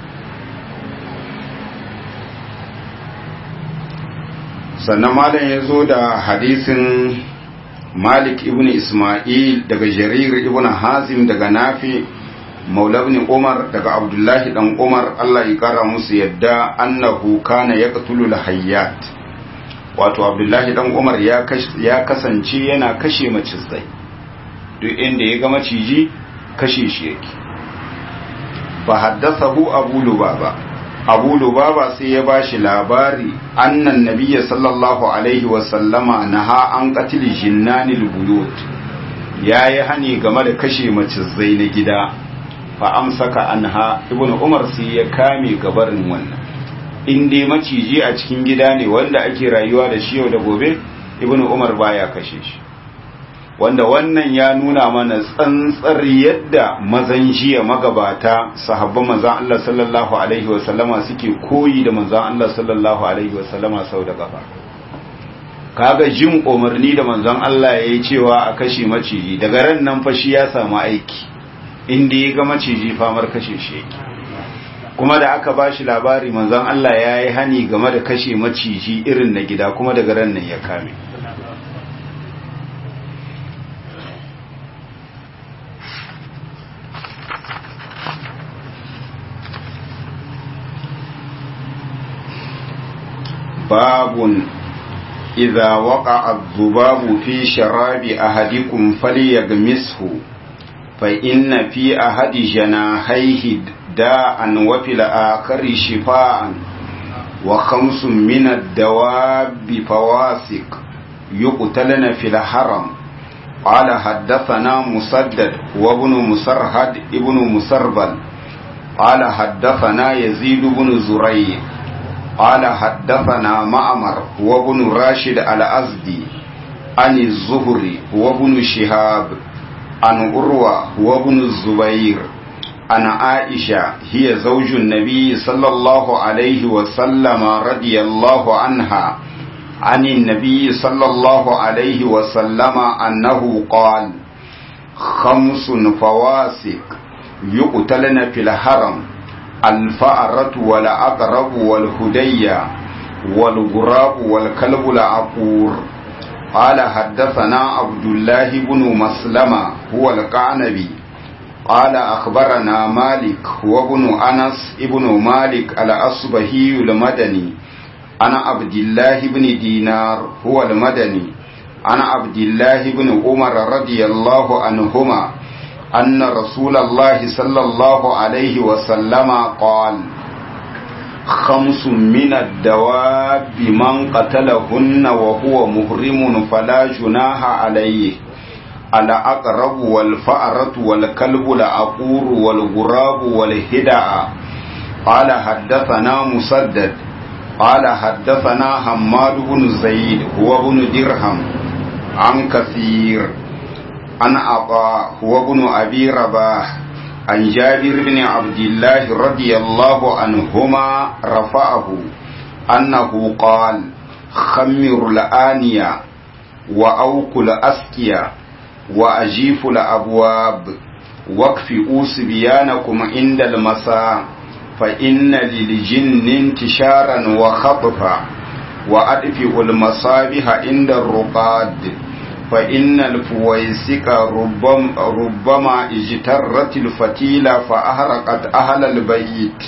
sannan malam ya zo da hadisin Malik ibn Ismail daga Jarir ibn Hazim daga Nafi Maula ibn Umar daga Abdullahi dan Umar Allah ya kara musu yadda annahu kana yaqtulu al-hayyat wato Abdullahi dan Umar ya ya kasance yana kashe macizai duk inda ya ga maciji kashe shi yake. fa haddathahu abu lubaba abu lubaba sai ya bashi labari annan nabiyyi sallallahu alaihi wa sallama naha an qatil jinnanil buyut, yayi hani game da kashe macizai na gida. fa amsaka anha ibnu umar sai ya kame gabarin wannan. in dai maciji a cikin gida ne wanda ake rayuwa da shi yau da gobe, ibnu umar baya kashe shi. wanda wannan ya nuna mana tsantsar yadda mazan jiya magabata sahabban manzon Allah sallallahu alaihi wasallama suke koyi da manzon Allah sallallahu alaihi wasallama sau da kafa. kaga jin umarni da manzon Allah yayi cewa a kashe maciji, daga ran nan fa shi ya samu aiki, inda ya ga maciji famar kashe shi yake. kuma da aka bashi labari manzon Allah yayi hani game da kashe maciji irin na gida, kuma daga ran nan ya kame. باب إذا وقع الذباب في شراب أحدكم فليغمسه فإن في أحد جناحيه داء وفي الآخر شفاء وخمس من الدواب فواسق يقتلن في الحرم. قال حدثنا مسدد وابن مسرهد ابن مسربل قال حدثنا يزيد بن زريع قال حدثنا معمر وابن راشد الأزدي عن الزهري وابن شهاب عن أروى وابن الزبير عن عائشة هي زوج النبي صلى الله عليه وسلم رضي الله عنها عن النبي صلى الله عليه وسلم أنه قال: خمس فواسق يقتلن في الحرم: الفأرة والعقرب والهدية والغراب والكلب العقور. قال حدثنا عبد الله بن مسلمة هو القعنبي قال أخبرنا مالك وابن أنس ابن مالك الأصبهي المدني أنا عبد الله بن دينار هو المدني أنا عبد الله بن عمر رضي الله عنهما أن رسول الله صلى الله عليه وسلم قال: خمس من الدواب من قتلهن وهو محرم فلا جناح عليه: العقرب والفأرة والكلب العقور والغراب والهدع. قال حدثنا مسدد قال حدثنا حماد بن زيد هو بن درهم عن كثير عن عطاء هو ابن أبي رباح عن جابر بن عبد الله رضي الله عنهما رفعه أنه قال: خمر الآنية وأوقوا الأسقية وأجيفوا الأبواب واكفئوا صبيانكم عند المساء فإن للجن انتشارا وخطفا وأدفئوا المصابيح عند الرقاد فإن الفويسك ربما, ربما اجترت الفتيلة فأحرقت أهل البيت.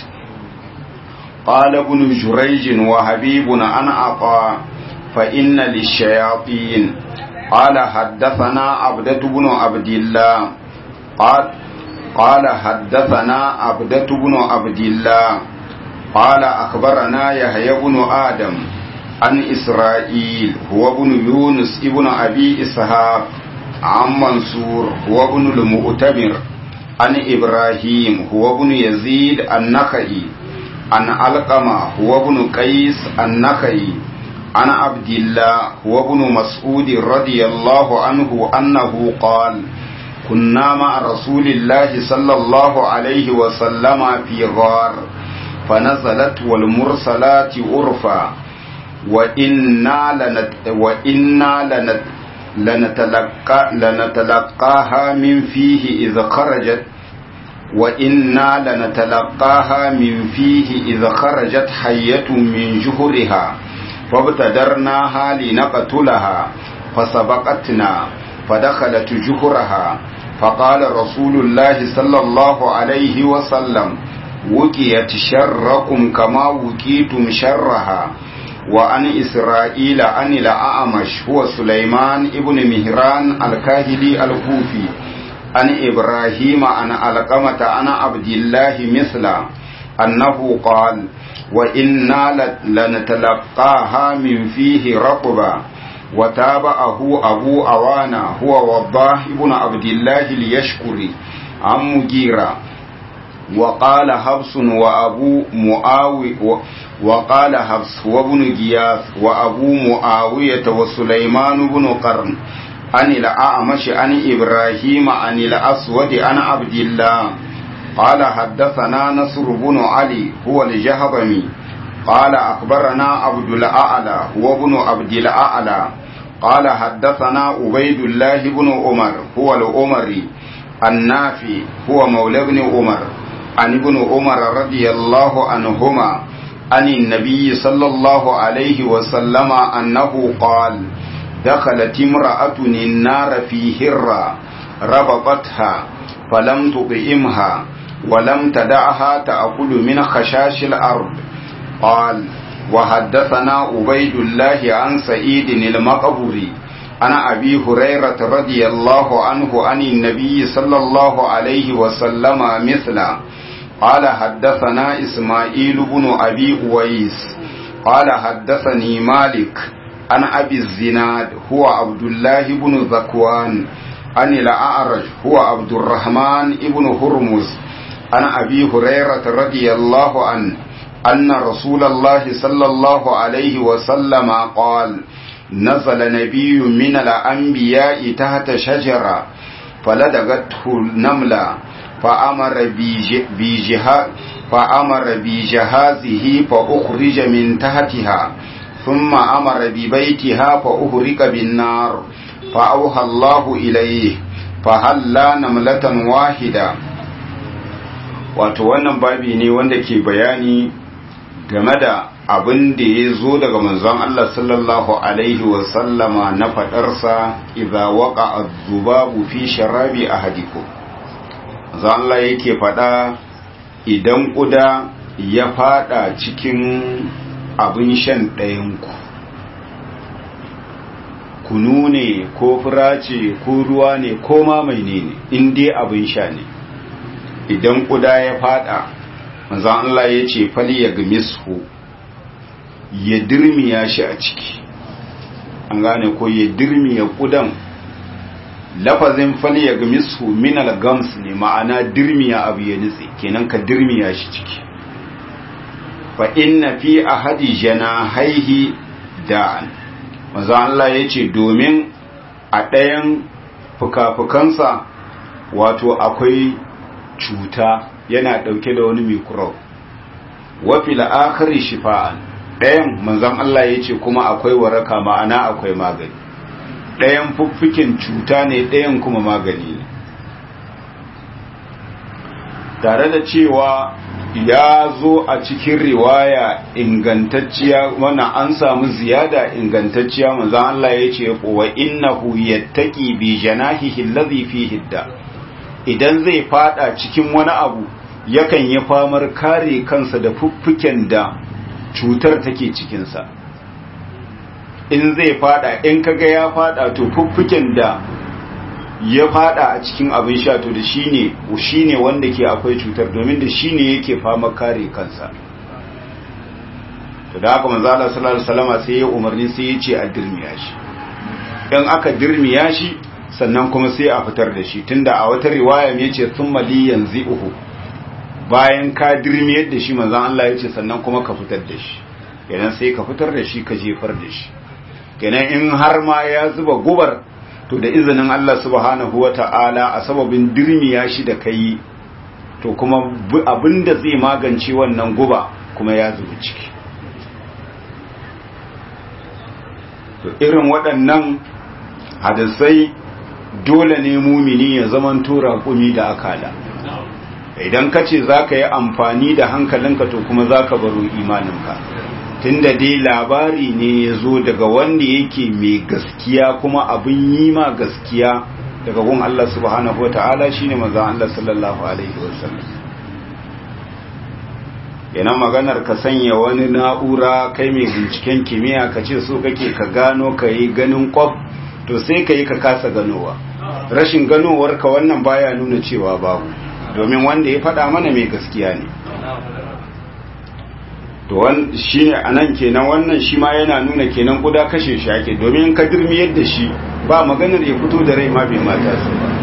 قال ابن جريج وحبيب عن عطاء: فإن للشياطين. قال حدثنا عبدة بن عبد الله قال قال حدثنا عبدة بن عبد الله قال أخبرنا يحيى بن آدم عن إسرائيل هو ابن يونس ابن أبي إسحاق عن منصور هو ابن المؤتمر عن إبراهيم هو ابن يزيد النخعي عن علقمة هو ابن قيس النخعي عن عبد الله هو ابن مسعود رضي الله عنه أنه قال: كنا مع رسول الله صلى الله عليه وسلم في غار فنزلت والمرسلات عرفا وإنا لنت وإنا لنت لنتلقى لنتلقاها من فيه إذا خرجت وإنا لنتلقاها من فيه إذا خرجت حية من جهرها فابتدرناها لنقتلها فسبقتنا فدخلت جهرها فقال رسول الله صلى الله عليه وسلم: وكيت شركم كما وكيتم شرها. وعن إسرائيل عن الأعمش هو سليمان ابن مهران الكاهلي الكوفي عن إبراهيم عن علقمة عن عبد الله مثله أنه قال وإنا لنتلقاها من فيه رطبا وتابعه أبو أوانا هو وضاح بن عبد الله اليشكري عن مجيرة وقال حفص وأبو معاوية وقال حفص وابن غياث وأبو معاوية وسليمان بن قرن عن الأعمش عن إبراهيم عن الأسود عن عبد الله قال حدثنا نصر بن علي هو الجهضمي قال أخبرنا عبد الأعلى هو ابن عبد الأعلى قال حدثنا عبيد الله بن عمر هو العمري النافي هو مولى ابن عمر عن ابن عمر رضي الله عنهما عن النبي صلى الله عليه وسلم أنه قال دخلت امرأة النار في هرة ربطتها فلم تطعمها ولم تدعها تأكل من خشاش الأرض قال وحدثنا عبيد الله عن سعيد المقبري عن أبي هريرة رضي الله عنه عن النبي صلى الله عليه وسلم مثله قال حدثنا إسماعيل بن أبي أويس قال حدثني مالك عن أبي الزناد هو عبد الله بن ذكوان عن الأعرج هو عبد الرحمن بن هرمز عن أبي هريرة رضي الله عنه أن رسول الله صلى الله عليه وسلم قال نزل نبي من الأنبياء تحت شجرة فلدغته النملة فأمر بجهاز فأمر بجهازه فأخرج من تحتها ثم أمر ببيتها فأهرق بالنار فأوحى الله إليه فهلا نملة واحدة. wato wannan babi ne wanda ke bayani game da abin da ya zo daga manzon Allah sallallahu alaihi wasallama na fadarsa idza waqa az-zubabu fi sharabi ahadikum. manzon Allah yake fada idan kuda ya fada cikin abin shan ɗayan ku kunu ne ko fura ce ko ruwa ne ko ma mai ne in dai abin sha ne idan kuda ya fada manzon Allah ya ce fali ya gamishu ya dirmiya shi a ciki an gane ko ya dirmiya kudan lafazin fali ya gamishu min al-gams ne ma'ana dirmiya abu ya nitse kenan ka dirmiya shi ciki fa inna fi ahadi janahaihi da'an manzon Allah ya ce domin a ɗayan fuka-fukansa wato akwai cuta yana ɗauke da wani mikrop wafi la'akari shifa'an ɗayan manzan Allah ya ce kuma akwai waraka ma'ana akwai magani ɗayan fuffukin cuta ne ɗayan kuma magani ne tare da cewa ya zo a cikin riwaya ingantacciya wannan an samu ziyada ingantacciya manzan Allah ya ce wa innahu yattaqi bi janahihi allazi fihi da idan zai fada cikin wani abu yakan yi famar kare kansa da fuffuken da cutar take cikinsa in zai fada in kaga ya fada to fuffuken da ya fada a cikin abin sha to da shine shine wanda ke akwai cutar domin da shine yake famar kare kansa to da haka manzo Allah sallallahu alaihi wasallam sai ya umarni sai ya ce a dirmiya shi dan aka dirmiya shi sannan kuma sai a fitar da shi tunda a wata riwaya me yace thumma li yanzi'uhu bayan ka dirmiyar da shi manzon Allah yace sannan kuma ka fitar da shi kenan sai ka fitar da shi ka jefar da shi kenan in har ma ya zuba gubar to da izinin Allah subhanahu wata'ala a sababin dirmiya shi da kai to kuma abinda zai magance wannan guba kuma ya zuba ciki to irin waɗannan hadisai dole ne mumini ya zaman tura kumi da akala idan ka ce za ka yi amfani da hankalinka to kuma za ka baro imaninka tunda dai labari ne ya zo daga wanda yake mai gaskiya kuma abin yi ma gaskiya daga gun Allah subhanahu wa ta'ala shi ne maza Allah sallallahu alaihi wasallam yana maganar ka sanya wani na'ura kai mai binciken kimiyya ka ce so kake ka gano ka yi ganin kwab to sai ka yi ka kasa ganowa rashin ganowarka wannan baya nuna cewa babu, domin wanda ya faɗa mana mai gaskiya ne. To shi ne a nan kenan wannan shi ma yana nuna kenan kuda kashe shi ake, domin ka girmi yadda shi ba maganar ya fito da rai ma bai mata su ba.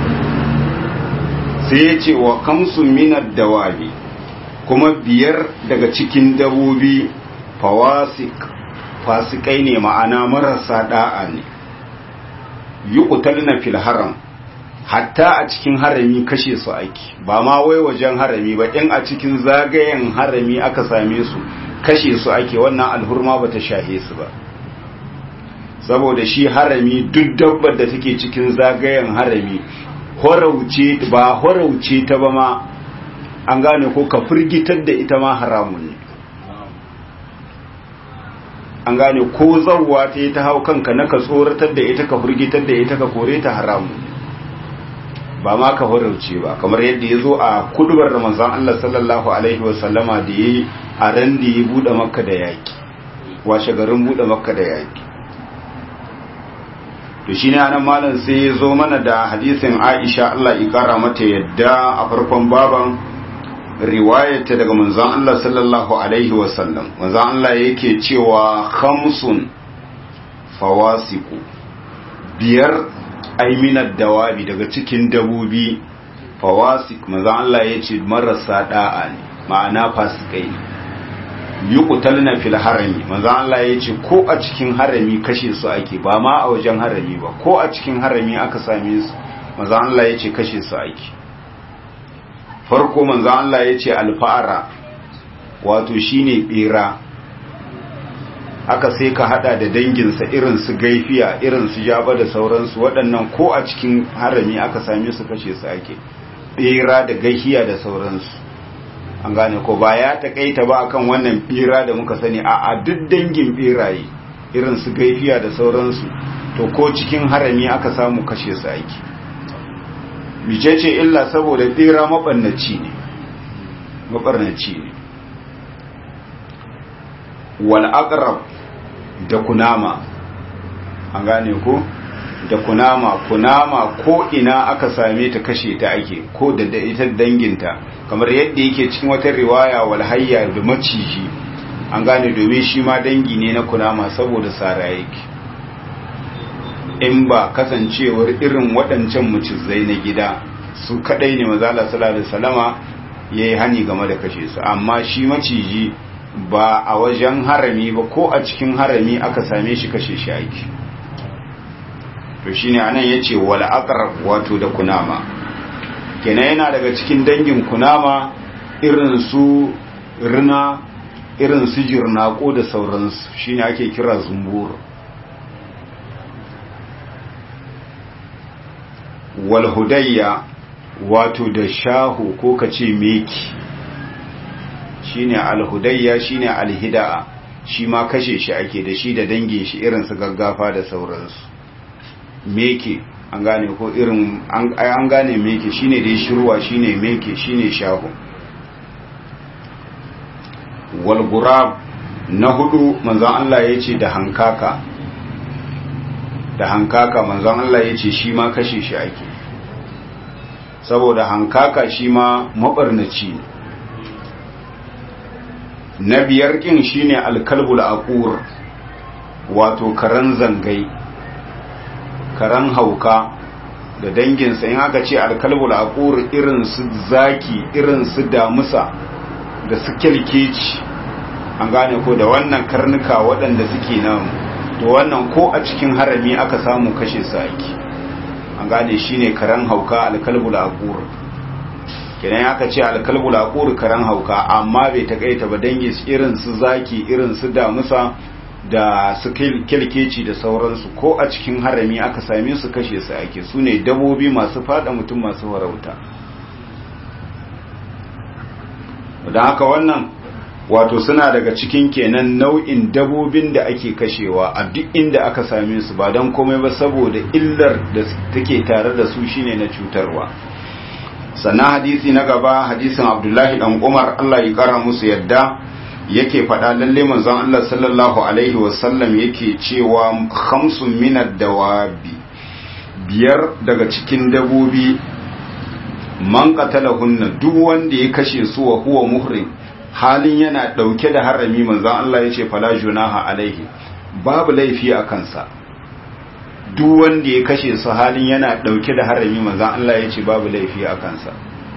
Sai ya ce wa kamsun minar dawabi, kuma biyar daga cikin dabobi fawasik, fasikai ne, ma'ana marasa da'a ne, yi na fil haram, hatta a cikin harami kashe su aiki, ba ma wai wajen harami ba, in a cikin zagayen harami aka same su kashe su ake, wannan alhurma ba ta shahe su ba. Saboda shi harami duk dabbar da take cikin zagayen harami horauce ba horauce ta ba ma, an gane ko ka firgitar da ita ma haramun ne, an gane ko zawwa ta yi ta hau kanka na ka tsoratar da ita ka firgitar da ita ka kore ta haramun ne, ba ma ka horauce ba, kamar yadda ya zo a kudubar Ramazan Allah sallallahu alaihi wasallama da ya yi a ran da ya buɗe makka da yaƙi, washe garin buɗe makka da yaƙi. To shi ne anan malam sai ya zo mana da hadisin Aisha Allah ya kara mata yadda a farkon baban riwayata daga manzon Allah sallallahu alaihi wasallam. Manzon Allah yake cewa khamsun fawasiku, biyar aiminad dawabi daga cikin dabobi, fawasik manzon Allah yace marasa da'a ne, ma'ana fasikai ne. Yuqtalna fil harami, manzon Allah yace ko a cikin harami kashe su ake, ba ma a wajen harami ba, ko a cikin harami aka same su manzon Allah yace kashe su ake. Farko manzon Allah yace alfa'ara, wato shine bera, aka sai ka hada da danginsa irin su gaifiya, irin su jaba da sauransu, waɗannan ko a cikin harami aka same su kashe su ake, bera da gaifiya da sauransu. An gane ko ba ya takaita ba akan wannan bera da muka sani, a duk dangin beraye irin su gaifiya da sauransu, to ko cikin harami aka samu kashe su ake. Micece illa saboda bera mabarnaci ne, mabarnaci ne. Wal aqrab da kunama, an gane ko da kunama, kunama ko ina aka same ta kashe ta ake, ko da ita danginta, kamar yadda yake cikin wata riwaya wal hayya da maciji, an gane, domin shi ma dangi ne na kunama saboda sara yake. In ba kasancewar irin waɗancan mucizai na gida su kadai ne manzo Allah sallallahu alaihi wasallama yayi hani game da kashe su, amma shi maciji ba a wajen harami ba, ko a cikin harami aka same shi kashe shi ake. To shine anan yace wal aqrab, wato da kunama, kenan yana daga cikin dangin kunama irin su rina, irin su jirnako da sauransu, shine ake kira zumbur. Wal hudayya, wato da shahu ko kace meki, shine alhudayya shine alhida'a, shi ma kashe shi ake da shi da dangin shi irin su gaggafa da sauransu. Meke, an gane ko irin an gane meke shine dai shirwa, shine meke, shine shahu. Wal gurab na hudu manzon Allah yace da hankaka, da hankaka manzon Allah yace shi ma kashe shi ake, saboda hankaka shi ma mabarnaci ne. Na biyar kin shine alkalbul aqur, wato karan zangai, karan hauka da danginsa. In aka ce alkalbul aqur irin su zaki, irin su damusa da su kelkeci, an gane ko da wannan karnuka waɗanda suke nan, to wannan ko a cikin harami aka samu kashe su ake, an gane shine karan hauka alkalbul aqur. kenan aka ce alkalbul aqur karan hauka, amma bai takaita ba dangi irin su zaki, irin su damusa da su kelkeci da sauransu, ko a cikin harami aka same su kashe su ake. Su ne dabobi masu fada mutum, masu farauta. don haka wannan wato suna daga cikin kenan nau'in dabobin da ake kashewa a duk inda aka same su, ba don komai ba saboda illar da take tare da su shine na cutarwa. sannan hadisi na gaba, hadisin Abdullahi dan Umar Allah ya kara musu yadda, yake faɗa lalle manzon Allah sallallahu alaihi wasallam yake cewa khamsun minad dawabi, biyar daga cikin dabobi man qatalahunna duk wanda ya kashe su wa huwa muhrim halin yana dauke da harami manzon Allah yace fala junaha alaihi babu laifi a kansa duk wanda ya kashe su halin yana dauke da harami manzon Allah yace babu laifi a kansa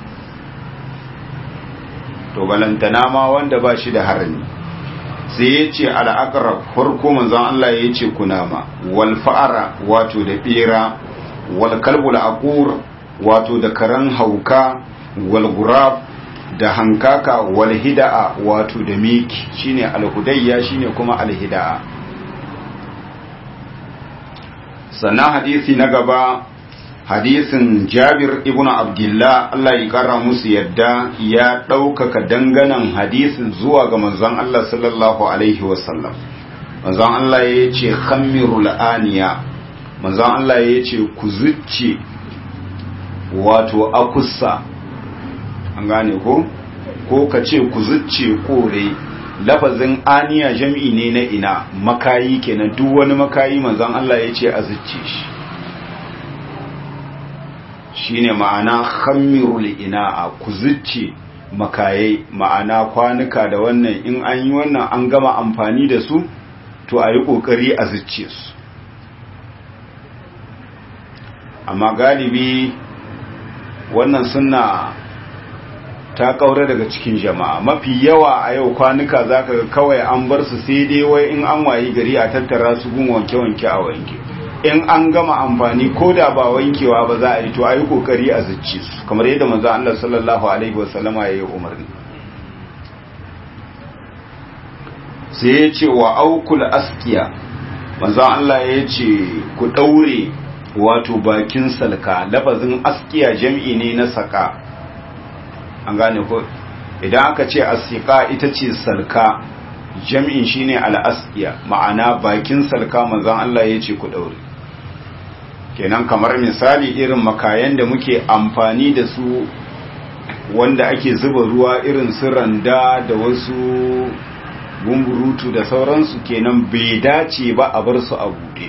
to balantana ma wanda ba shi da harami sai yace al-aqrab farko manzon Allah yace kunama wal fa'ara wato da bera wal kalbul aqur wato da karan hauka wal gurab da hankaka wal hida'a wato da miki shine al-hudayya shine kuma al-hida'a. sannan hadisi na gaba hadisin Jabir ibn Abdullah Allah ya kara musu yadda ya ɗaukaka danganan hadisin zuwa ga manzon Allah sallallahu alaihi wasallam manzon Allah ya ce khammirul aniya manzon Allah ya ce ku zucce wato akussa an gane ko ko ka ce ku zucce kore lafazin aniya jam'i ne na ina makayi kenan duk wani makayi manzon Allah ya ce a zucce shi shine ma'ana khammirul ina'a ku zucce makayai ma'ana kwanuka da wannan in an yi wannan an gama amfani da su to a yi kokari a zucce su amma galibi wannan sunna ta kaura daga cikin jama'a mafi yawa a yau kwanuka zaka ga kawai an bar su sai dai wai in an wayi gari a tattara su gun wanke-wanke a wanke in an gama amfani ko da ba wankewa ba za a yi to a yi kokari a zuci su kamar yadda manzo Allah sallallahu alaihi wasallama ya yi umarni sai ya ce wa aukul askiya manzo Allah ya ce ku daure wato bakin salka lafazin askiya jam'i ne na saka an gane ko idan aka ce asika ita ce salka jam'in shine al-askiya ma'ana bakin salka manzo Allah ya ce ku daure kenan kamar misali irin makayan da muke amfani da su wanda ake zuba ruwa irin su randa da wasu gumburutu da sauransu kenan bai dace ba a bar su a buɗe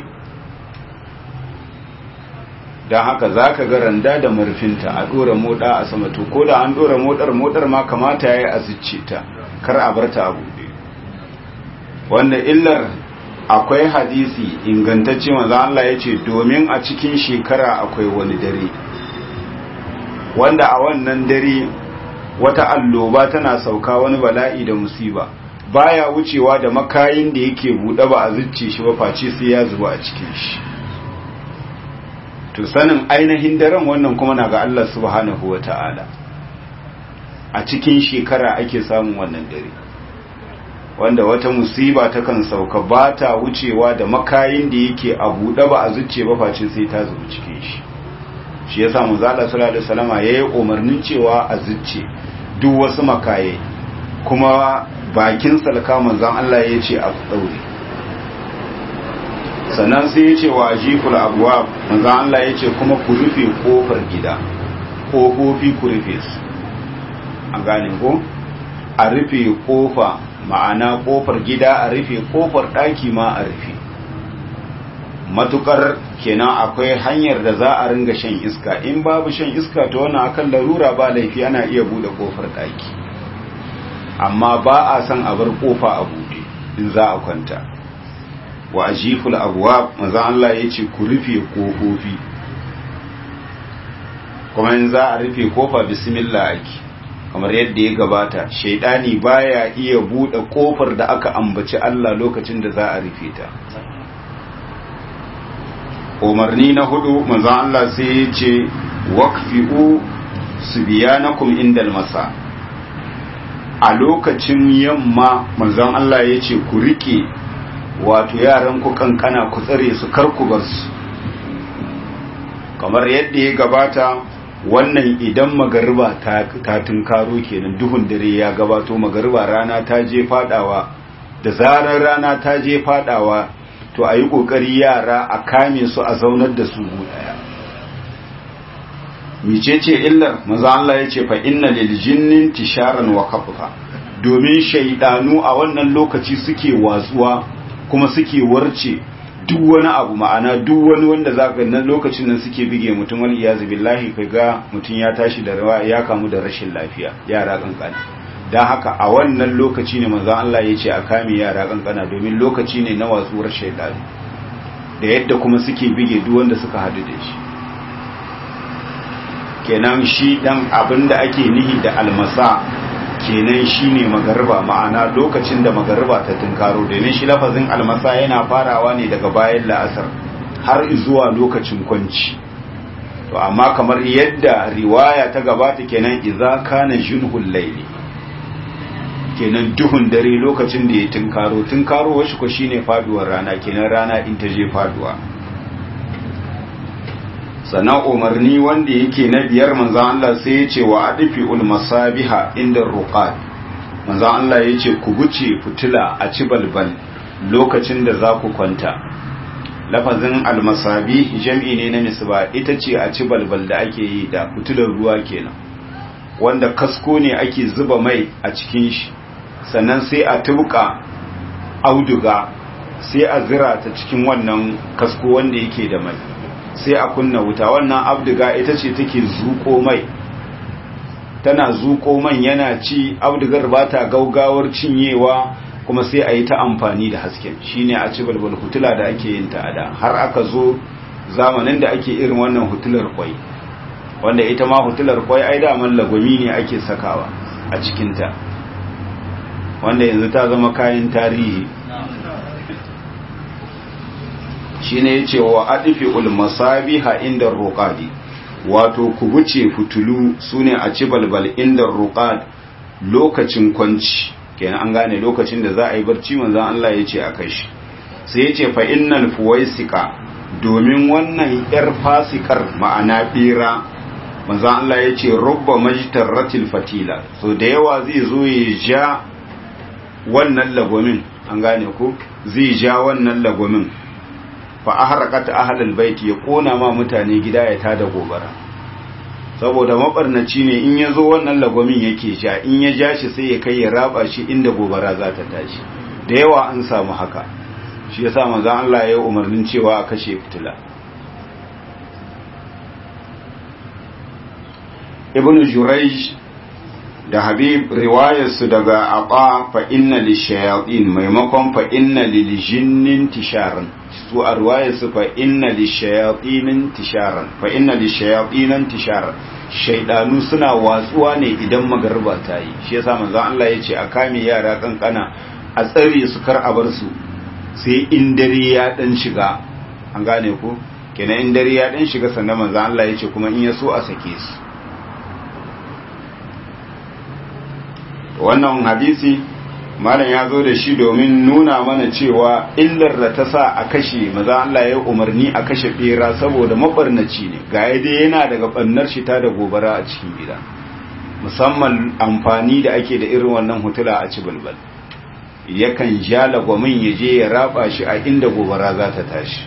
don haka za ka ga randa da marfinta a ɗora moɗa a sama to ko da an ɗora moɗar moɗar ma kamata ya yi a zuce ta kar a bar ta a buɗe wanda illar akwai hadisi ingantacce manzo Allah ya ce domin a cikin shekara akwai wani dare wanda a wannan dare wata alloba tana sauka wani bala'i da musiba baya wucewa da makayin da yake buɗe ba a zucce shi ba face sai ya zuba a cikin shi to sanin ainihin daren wannan kuma na ga Allah subhanahu wata'ala a cikin shekara ake samun wannan dare wanda wata musiba ta kan sauka ba ta wucewa da makayin da yake a buɗe ba a zucce ba face sai ta zuba cikin shi shi yasa manzo Allah sallallahu alaihi wasallam yayi umarnin cewa a zucce duk wasu makaye kuma bakin salka manzon Allah ya ce a daure sannan sai ya ce wa ajiful abwab manzon Allah ya ce kuma ku rufe kofar gida kofofi ku rufe su an gane ko a rufe kofa ma'ana kofar gida a rufe kofar daki ma a rufe matukar kenan akwai hanyar da za a ringa shan iska in babu shan iska to wannan akan larura ba laifi ana iya bude kofar daki amma ba a san a bar kofa a bude in za a kwanta wa ajiful abwab manzo Allah yace ku rufe kofofi kuma in za a rufe kofa bismillah ake kamar yadda ya gabata shaidani baya iya bude kofar da aka ambaci Allah lokacin da za a rufe ta umarni na hudu manzo Allah sai ya ce waqfi'u subyanakum indal masa a lokacin yamma manzo Allah ya ce ku rike wato yaran ku kankana ku tsare su kar ku bar su kamar yadda ya gabata wannan idan magariba ta ta tunkaro kenan duhun dare ya gabato magariba rana ta je fadawa da zarar rana ta je fadawa to a yi ƙoƙari yara a kame su a zaunar da su ɗaya. micece illar maza Allah ya ce fa inna lil jinnin tisharan wa kafuka domin shaidanu a wannan lokaci suke watsuwa kuma suke warce duk wani abu ma'ana duk wani wanda za ka na lokacin nan suke bige mutum wani iyazu billahi ka ga mutum ya tashi da rawa ya kamu da rashin lafiya yara kankana don haka a wannan lokaci ne manzo Allah ya ce a kame yara kankana domin lokaci ne na watsuwar shaidani da yadda kuma suke bige duk wanda suka hadu da shi kenan shi dan abinda ake nihi da almasa kenan shine magariba ma'ana lokacin da magariba ta tunkaro domin shi lafazin almasa yana farawa ne daga bayan la'asar har zuwa lokacin kwanci to amma kamar yadda riwaya ta gabata kenan idza kana junhul layli kenan duhun dare lokacin da ya tunkaro tunkaro washi ko shine faduwar rana kenan rana in ta je faduwa sannan umarni wanda yake na biyar manzan Allah sai ya ce wa adifi ulmasabiha inda ruqad manzan Allah ya ce ku guce fitila a ci balbal lokacin da za ku kwanta lafazin almasabi jam'i ne na misba ita ce a ci balbal da ake yi da fitilar ruwa kenan wanda kasko ne ake zuba mai a cikin shi sannan sai a tubuka auduga sai a zira ta cikin wannan kasko wanda yake da mai sai a kunna wuta wannan abdiga ita ce take zuko mai tana zuko man yana ci abdigar ba ta gaugawar cinyewa kuma sai a yi ta amfani da hasken shine a ci balbal hutula da ake yin ta ada har aka zo zamanin da ake irin wannan hutular kwai wanda ita ma hutular kwai ai da man lagwami ne ake sakawa a cikinta wanda yanzu ta zama kayan tarihi shine yace wa adifi ul masabiha inda ruqadi wato ku wuce fitulu sune a ci balbal inda ruqad lokacin kwanci kenan an gane lokacin da za a yi barci manzon Allah yace a kai shi sai yace fa innal fuwaisika domin wannan yar fasikar ma'ana bira manzon Allah yace rubba majtarratil fatila so da yawa zai zo ya ja wannan lagomin an gane ko zai ja wannan lagomin fa ahraqat ahlul baiti ya kona ma mutane gida ya tada gobara saboda mabarnaci ne in yazo wannan lagomin yake sha in ya ja shi sai ya kai ya raba shi inda gobara za ta tashi da yawa an samu haka shi yasa manzo Allah ya yi umarnin cewa a kashe fitila ibnu jurayj da habib riwayarsu daga aqa fa inna lishayatin maimakon fa inna liljinnin tisharan su a riwayarsu fa inna lishayatin tisharan fa inna lishayatin tisharan shaydanu suna watsuwa ne idan magarba ta yi shi yasa manzo Allah ya ce a kame yara kankana a tsare su kar a bar su sai in dare ya dan shiga an gane ko kenan in dare ya dan shiga sannan manzo Allah ya ce kuma in ya so a sake su wannan hadisi malam ya zo da shi domin nuna mana cewa illar da ta sa a kashe maza Allah ya umarni a kashe bera saboda mabarnaci ne ga yadda yana daga bannar shi ta da gobara a cikin gida musamman amfani da ake da irin wannan hutula a ci balbal yakan ja lagwamin ya je ya raba shi a inda gobara za ta tashi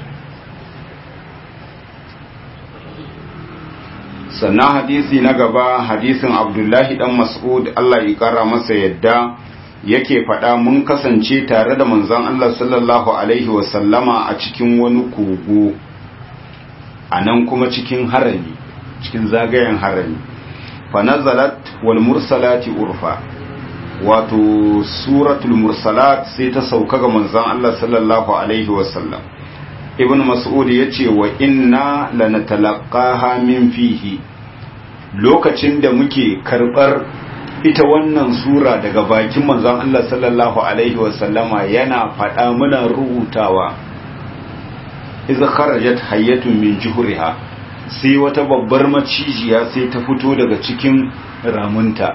sannan hadisi na gaba hadisin abdullahi dan mas'ud Allah ya kara masa yadda yake faɗa mun kasance tare da manzon Allah sallallahu alaihi wasallama a cikin wani kogo a nan kuma cikin harami cikin zagayen harami fa nazalat wal mursalati urfa wato suratul mursalat sai ta sauka ga manzon Allah sallallahu alaihi wasallam ibn mas'ud yace wa inna lanatalaqaha min fihi lokacin da muke karbar ita wannan sura daga bakin manzon Allah sallallahu alaihi wasallama yana faɗa muna rubutawa idza kharajat hayyatun min juhriha sai wata babbar macijiya sai ta fito daga cikin ramunta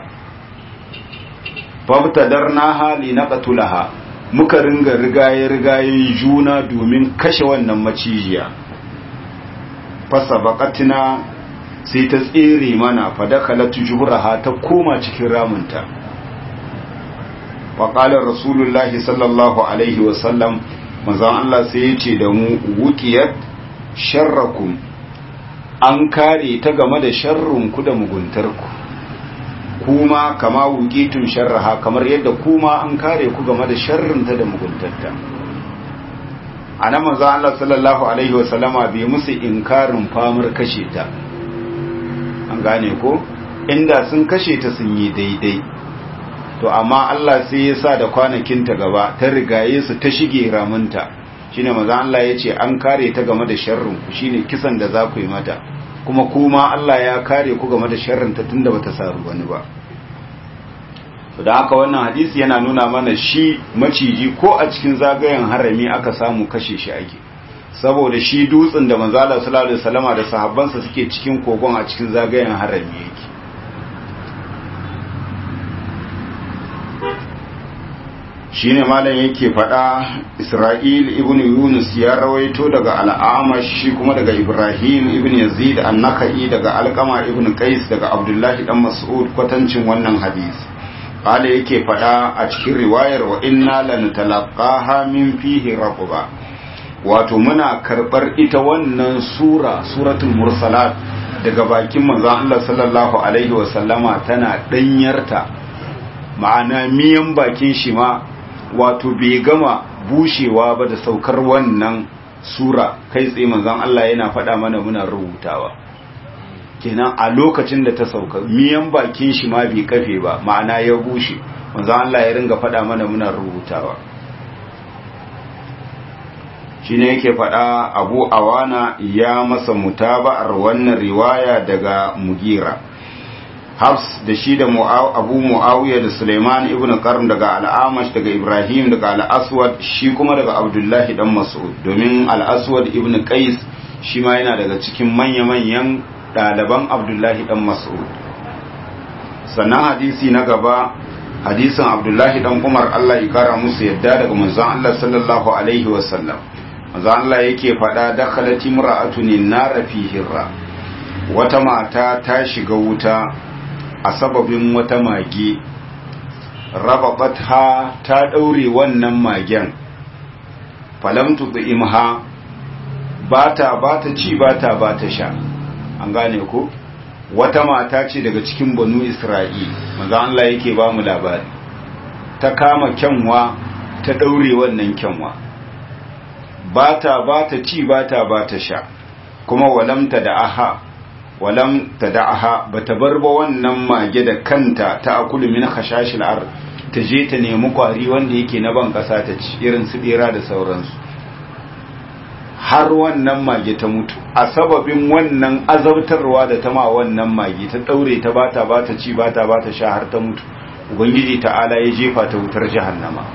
fabtadarnaha linaqtulaha muka ringa rigaye rigayen juna domin kashe wannan macijiya fasabaqatina sai ta tsere mana fadakalat juhraha ta koma cikin ramunta faqala rasulullahi sallallahu alaihi wasallam manzon Allah sai ya ce da mu wuqiyat sharrakum an kare ta game da sharrunku da muguntarku kuma kama wuqitun sharraha kamar yadda kuma an kare ku game da sharrinta da muguntarta anan manzo Allah sallallahu alaihi wasallama bai musu inkarin famar kashe ta, an gane ko, inda sun kashe ta sun yi daidai, to amma Allah sai ya sa da kwanakin ta gaba ta rigaye su ta shige ramunta, shine manzo Allah ya ce an kare ta game da sharrin ku, shine kisan da za ku yi mata, kuma kuma Allah ya kare ku game da sharrin ta tunda bata saru wani ba. da haka wannan hadisi yana nuna mana shi maciji ko a cikin zagayen harami aka samu kashe shi ake, saboda shi dutsen da manzo Allah sallallahu alaihi wasallama da sahabbansa suke cikin kogon a cikin zagayen harami yake. shine malam yake faɗa Isra'il ibn Yunus ya rawaito daga Al-Amash, shi kuma daga Ibrahim ibn Yazid an-Nakhai daga Alqama ibn Qais daga Abdullahi dan Mas'ud kwatancin wannan hadisi. Kala yake faɗa a cikin riwayar wa inna lanatalaqaha min fihi raqba, wato muna karbar ita wannan sura suratul mursalat daga bakin manzon Allah sallallahu alaihi wa sallama tana danyarta, ma'ana miyan bakin shi ma wato bai gama bushewa ba da saukar wannan sura, kai tsaye manzon Allah yana faɗa mana muna rubutawa. Kenan a lokacin da ta sauka miyan bakin shi ma bai kafe ba, ma'ana ya bushe, manzon Allah ya ringa faɗa mana muna rubutawa. Shine yake faɗa Abu Awana ya masa mutaba'ar wannan riwaya daga Mugira. Hafs da shi da Abu Muawiya da Sulaiman ibn Qarn daga Al-Amash daga Ibrahim daga Al-Aswad, shi kuma daga Abdullahi dan Mas'ud, domin Al-Aswad ibn Qais shi ma yana daga cikin manya-manyan ɗaliban Abdullahi dan Mas'ud. Sannan hadisi na gaba, hadisin Abdullahi dan Umar Allah ya kara musu yadda daga manzon Allah sallallahu alaihi wasallam. Manzon Allah yake faɗa dakhalat imra'atun nar fi hirra, wata mata ta shiga wuta a sababin wata mage, rababat ha ta ɗaure wannan magen, falamtu imha bata bata ci bata bata sha. An gane ko, wata mata ce daga cikin banu Isra'il, manzo Allah yake ba mu labari, ta kama kyanwa ta ɗaure wannan kyanwa, bata bata ci bata bata sha, kuma walamta da aha walam tada'aha bata bar ba wannan mage da kanta ta akulu min khashashil ard, ta je ta nemi kwari wanda yake na ban kasa ta ci, irin su bera da sauransu, har wannan mage ta mutu a sababin wannan azabtarwa da ta ma wannan mage, ta daure ta bata bata ci bata bata sha har ta mutu. Ubangiji ta'ala ya jefa ta wutar jahannama.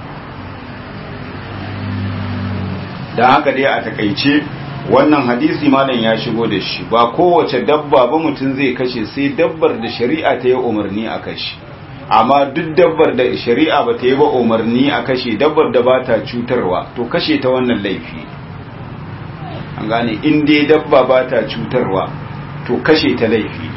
dan haka dai a takaice wannan hadisi malam ya shigo da shi, ba kowace dabba ba mutum zai kashe sai dabbar da shari'a ta yi umarni a kashe, amma duk dabbar da shari'a ba ta yi ba umarni a kashe, dabbar da ba ta cutarwa, to kashe ta wannan laifi. An gane, in dai dabba ba ta cutarwa to kashe ta laifi.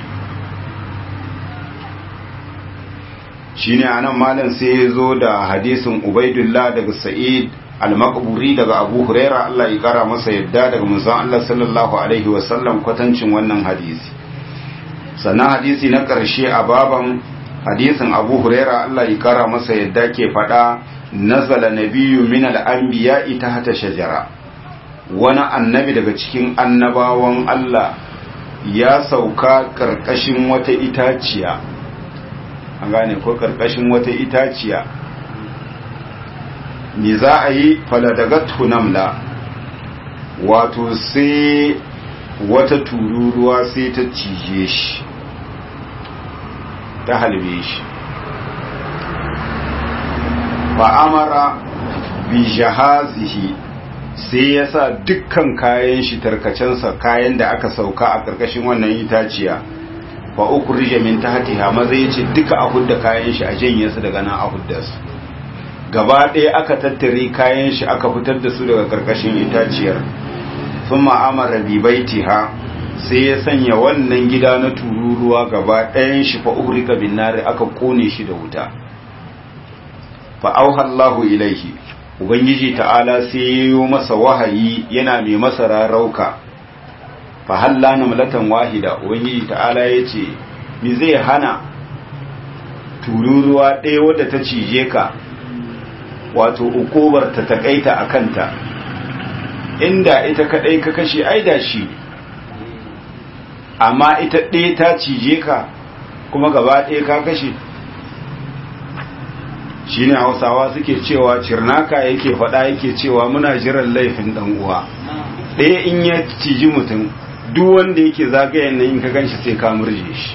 Shine anan malam sai ya zo da hadisin Ubaidullah daga Sa'id al-Maqburi daga Abu Huraira Allah ya kara masa yadda daga manzon Allah sallallahu alaihi wasallam kwatancin wannan hadisi. Sannan hadisi na ƙarshe a baban hadisin Abu Huraira Allah ya kara masa yadda ke faɗa, nazala nabiyyu min al-anbiya'i tahta shajara, wani annabi daga cikin annabawan Allah ya sauka karkashin wata itaciya. An gane ko, karkashin wata itaciya. Me za a yi? Faladagatu namla, wato sai wata tururuwa sai ta cije shi, ta halbe shi. Fa'amara bi jahazihi, sai ya sa dukkan kayan shi, tarkacensa, kayan da aka sauka a ƙarƙashin wannan itaciya, fa ukhrija min tahtiha, maza yace duka a hudda kayan shi, a janye su daga nan a hudda su. Gaba ɗaya aka tattare kayan shi aka fitar da su daga ƙarƙashin itaciyar. Thumma amara bi baitiha, sai ya sanya wannan gida na tururuwa gaba ɗayan shi fa uhrika bin nar, aka kone shi da wuta. Fa auha Allahu ilaihi, ubangiji ta'ala sai yayo masa wahayi yana mai masa rarauka. Fa halla namlatan wahida, ubangiji ta'ala yace me zai hana tururuwa ɗaya wadda ta cije ka, wato ukubar ta takaita a kanta, inda ita kadai ka kashe ai da shi amma ita ɗaya ta cije ka kuma gaba ɗaya ka kashe. Shine Hausawa suke cewa cirnaka yake faɗa yake cewa muna jiran laifin dan uwa. Ɗaya in ya ciji mutum duk wanda yake zagayen nan in ka ganshi sai ka murje shi.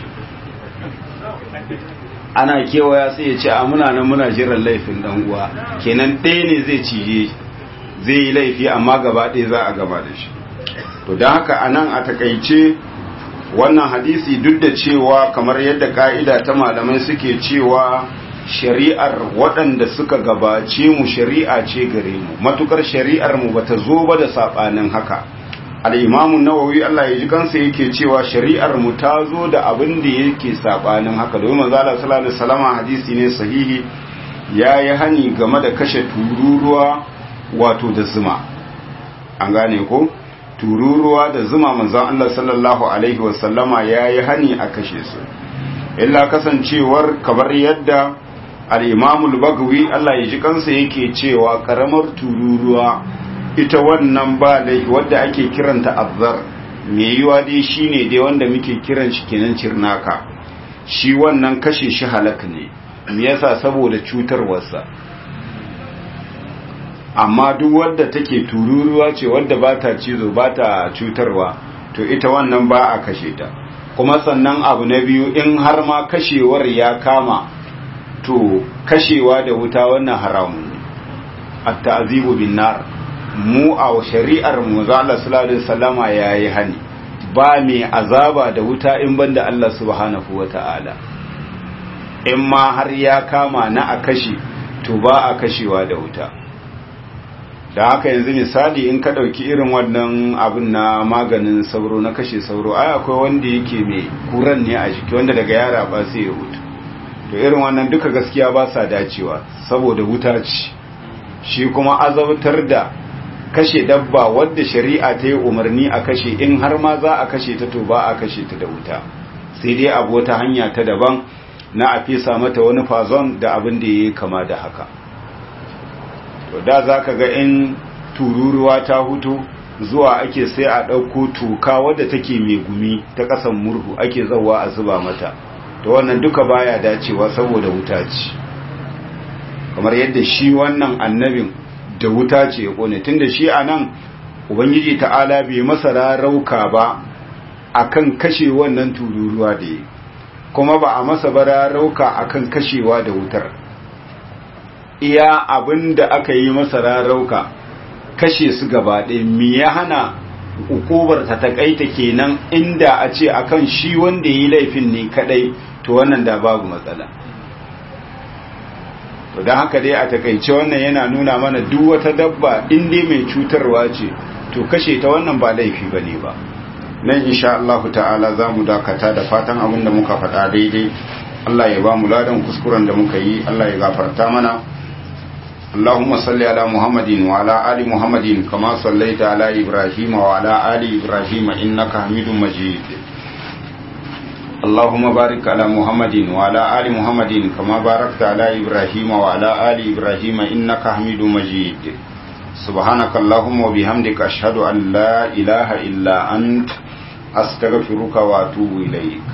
Ana kewaya sai ya ce a muna nan muna jiran laifin dan uwa, kenan ɗaya ne zai cije zai yi laifi amma gaba ɗaya za a gaba da shi. To don haka anan a takaice wannan hadisi duk da cewa kamar yadda ka'ida ta malamai suke cewa shari'ar waɗanda suka gabace mu shari'a ce gare mu, matukar shari'ar mu bata zo ba da sabanin haka. Al-Imam Nawawi Allah ya ji kansa yake cewa shari'ar mu ta zo da abin da yake sabanin haka, domin manzo Allah sallallahu alaihi wasallam hadisi ne sahihi yayi hani game da kashe tururuwa wato da zuma. An gane ko? Tururuwa da zuma manzon Allah sallallahu alaihi wasallama yayi hani a kashe su. Illa kasancewar kamar yadda al-Imam al-Bagawi Allah ya ji kansa yake cewa karamar tururuwa ita wannan ba dai wadda ake kiranta azzar, me yiwa dai shine dai wanda muke kiran shi kenan cirnaka, shi wannan kashe shi halak ne, me yasa saboda cutarwarsa. Amma duk wadda take tururuwa ce wadda ba ta cizo ba ta cutarwa to ita wannan ba a kashe ta. Kuma sannan abu na biyu, in har ma kashewar ya kama to kashewa da wuta wannan haramun ne, at-ta'zibu bin nar. Mu a shari'ar mu za Allah sallallahu alaihi wasallama yayi hani ba mai azaba da wuta in banda Allah subhanahu wata'ala. In ma har ya kama na a kashe to ba a kashewa da wuta. Da haka yanzu misali in ka dauki irin wannan abin na maganin sauro na kashe sauro, ai akwai wanda yake mai kuran ne a jiki wanda daga yara ba sai ya hutu. To irin wannan duka gaskiya ba sa dacewa saboda wuta ce. Shi kuma azabtar da kashe dabba wadda shari'a ta yi umarni a kashe, in har ma za a kashe ta to ba a kashe ta da wuta, sai dai abu wata hanya ta daban na a fesa mata wani fazon da abin da ya yi kama da haka. To da za ka ga in tururuwa ta hutu zuwa ake sai a ɗauko tuka wadda take mai gumi ta ƙasan murhu ake zauwa a zuba mata, to wannan duka baya dacewa saboda wuta ce. Kamar yadda shi wannan annabin da wuta ce ya kone, tunda shi a nan Ubangiji ta'ala bai masa rarauka ba akan kashe wannan tururuwa da yi, kuma ba a masa ba rarauka akan kashewa da wutar. Iya abin da aka yi masa rarauka kashe su gaba ɗaya, me ya hana ukubar ta takaita kenan inda a ce akan shi wanda yi laifin ne kadai, to wannan da babu matsala. To don haka dai a takaice wannan yana nuna mana duk wata dabba in dai mai cutarwa ce to kashe ta wannan ba laifi bane ba. Nan insha Allah ta'ala za mu dakata da fatan abin da muka faɗa daidai Allah ya ba mu ladan kuskuren da muka yi, Allah ya gafarta mana. Allahumma salli ala Muhammadin wa ala ali Muhammadin kama sallaita ala Ibrahim wa ala ali Ibrahim innaka Hamidum Majid. اللهم بارك على محمد وعلى آل محمد كما باركت على إبراهيم وعلى آل إبراهيم إنك حميد مجيد. سبحانك اللهم وبحمدك أشهد أن لا إله إلا أنت أستغفرك وأتوب إليك.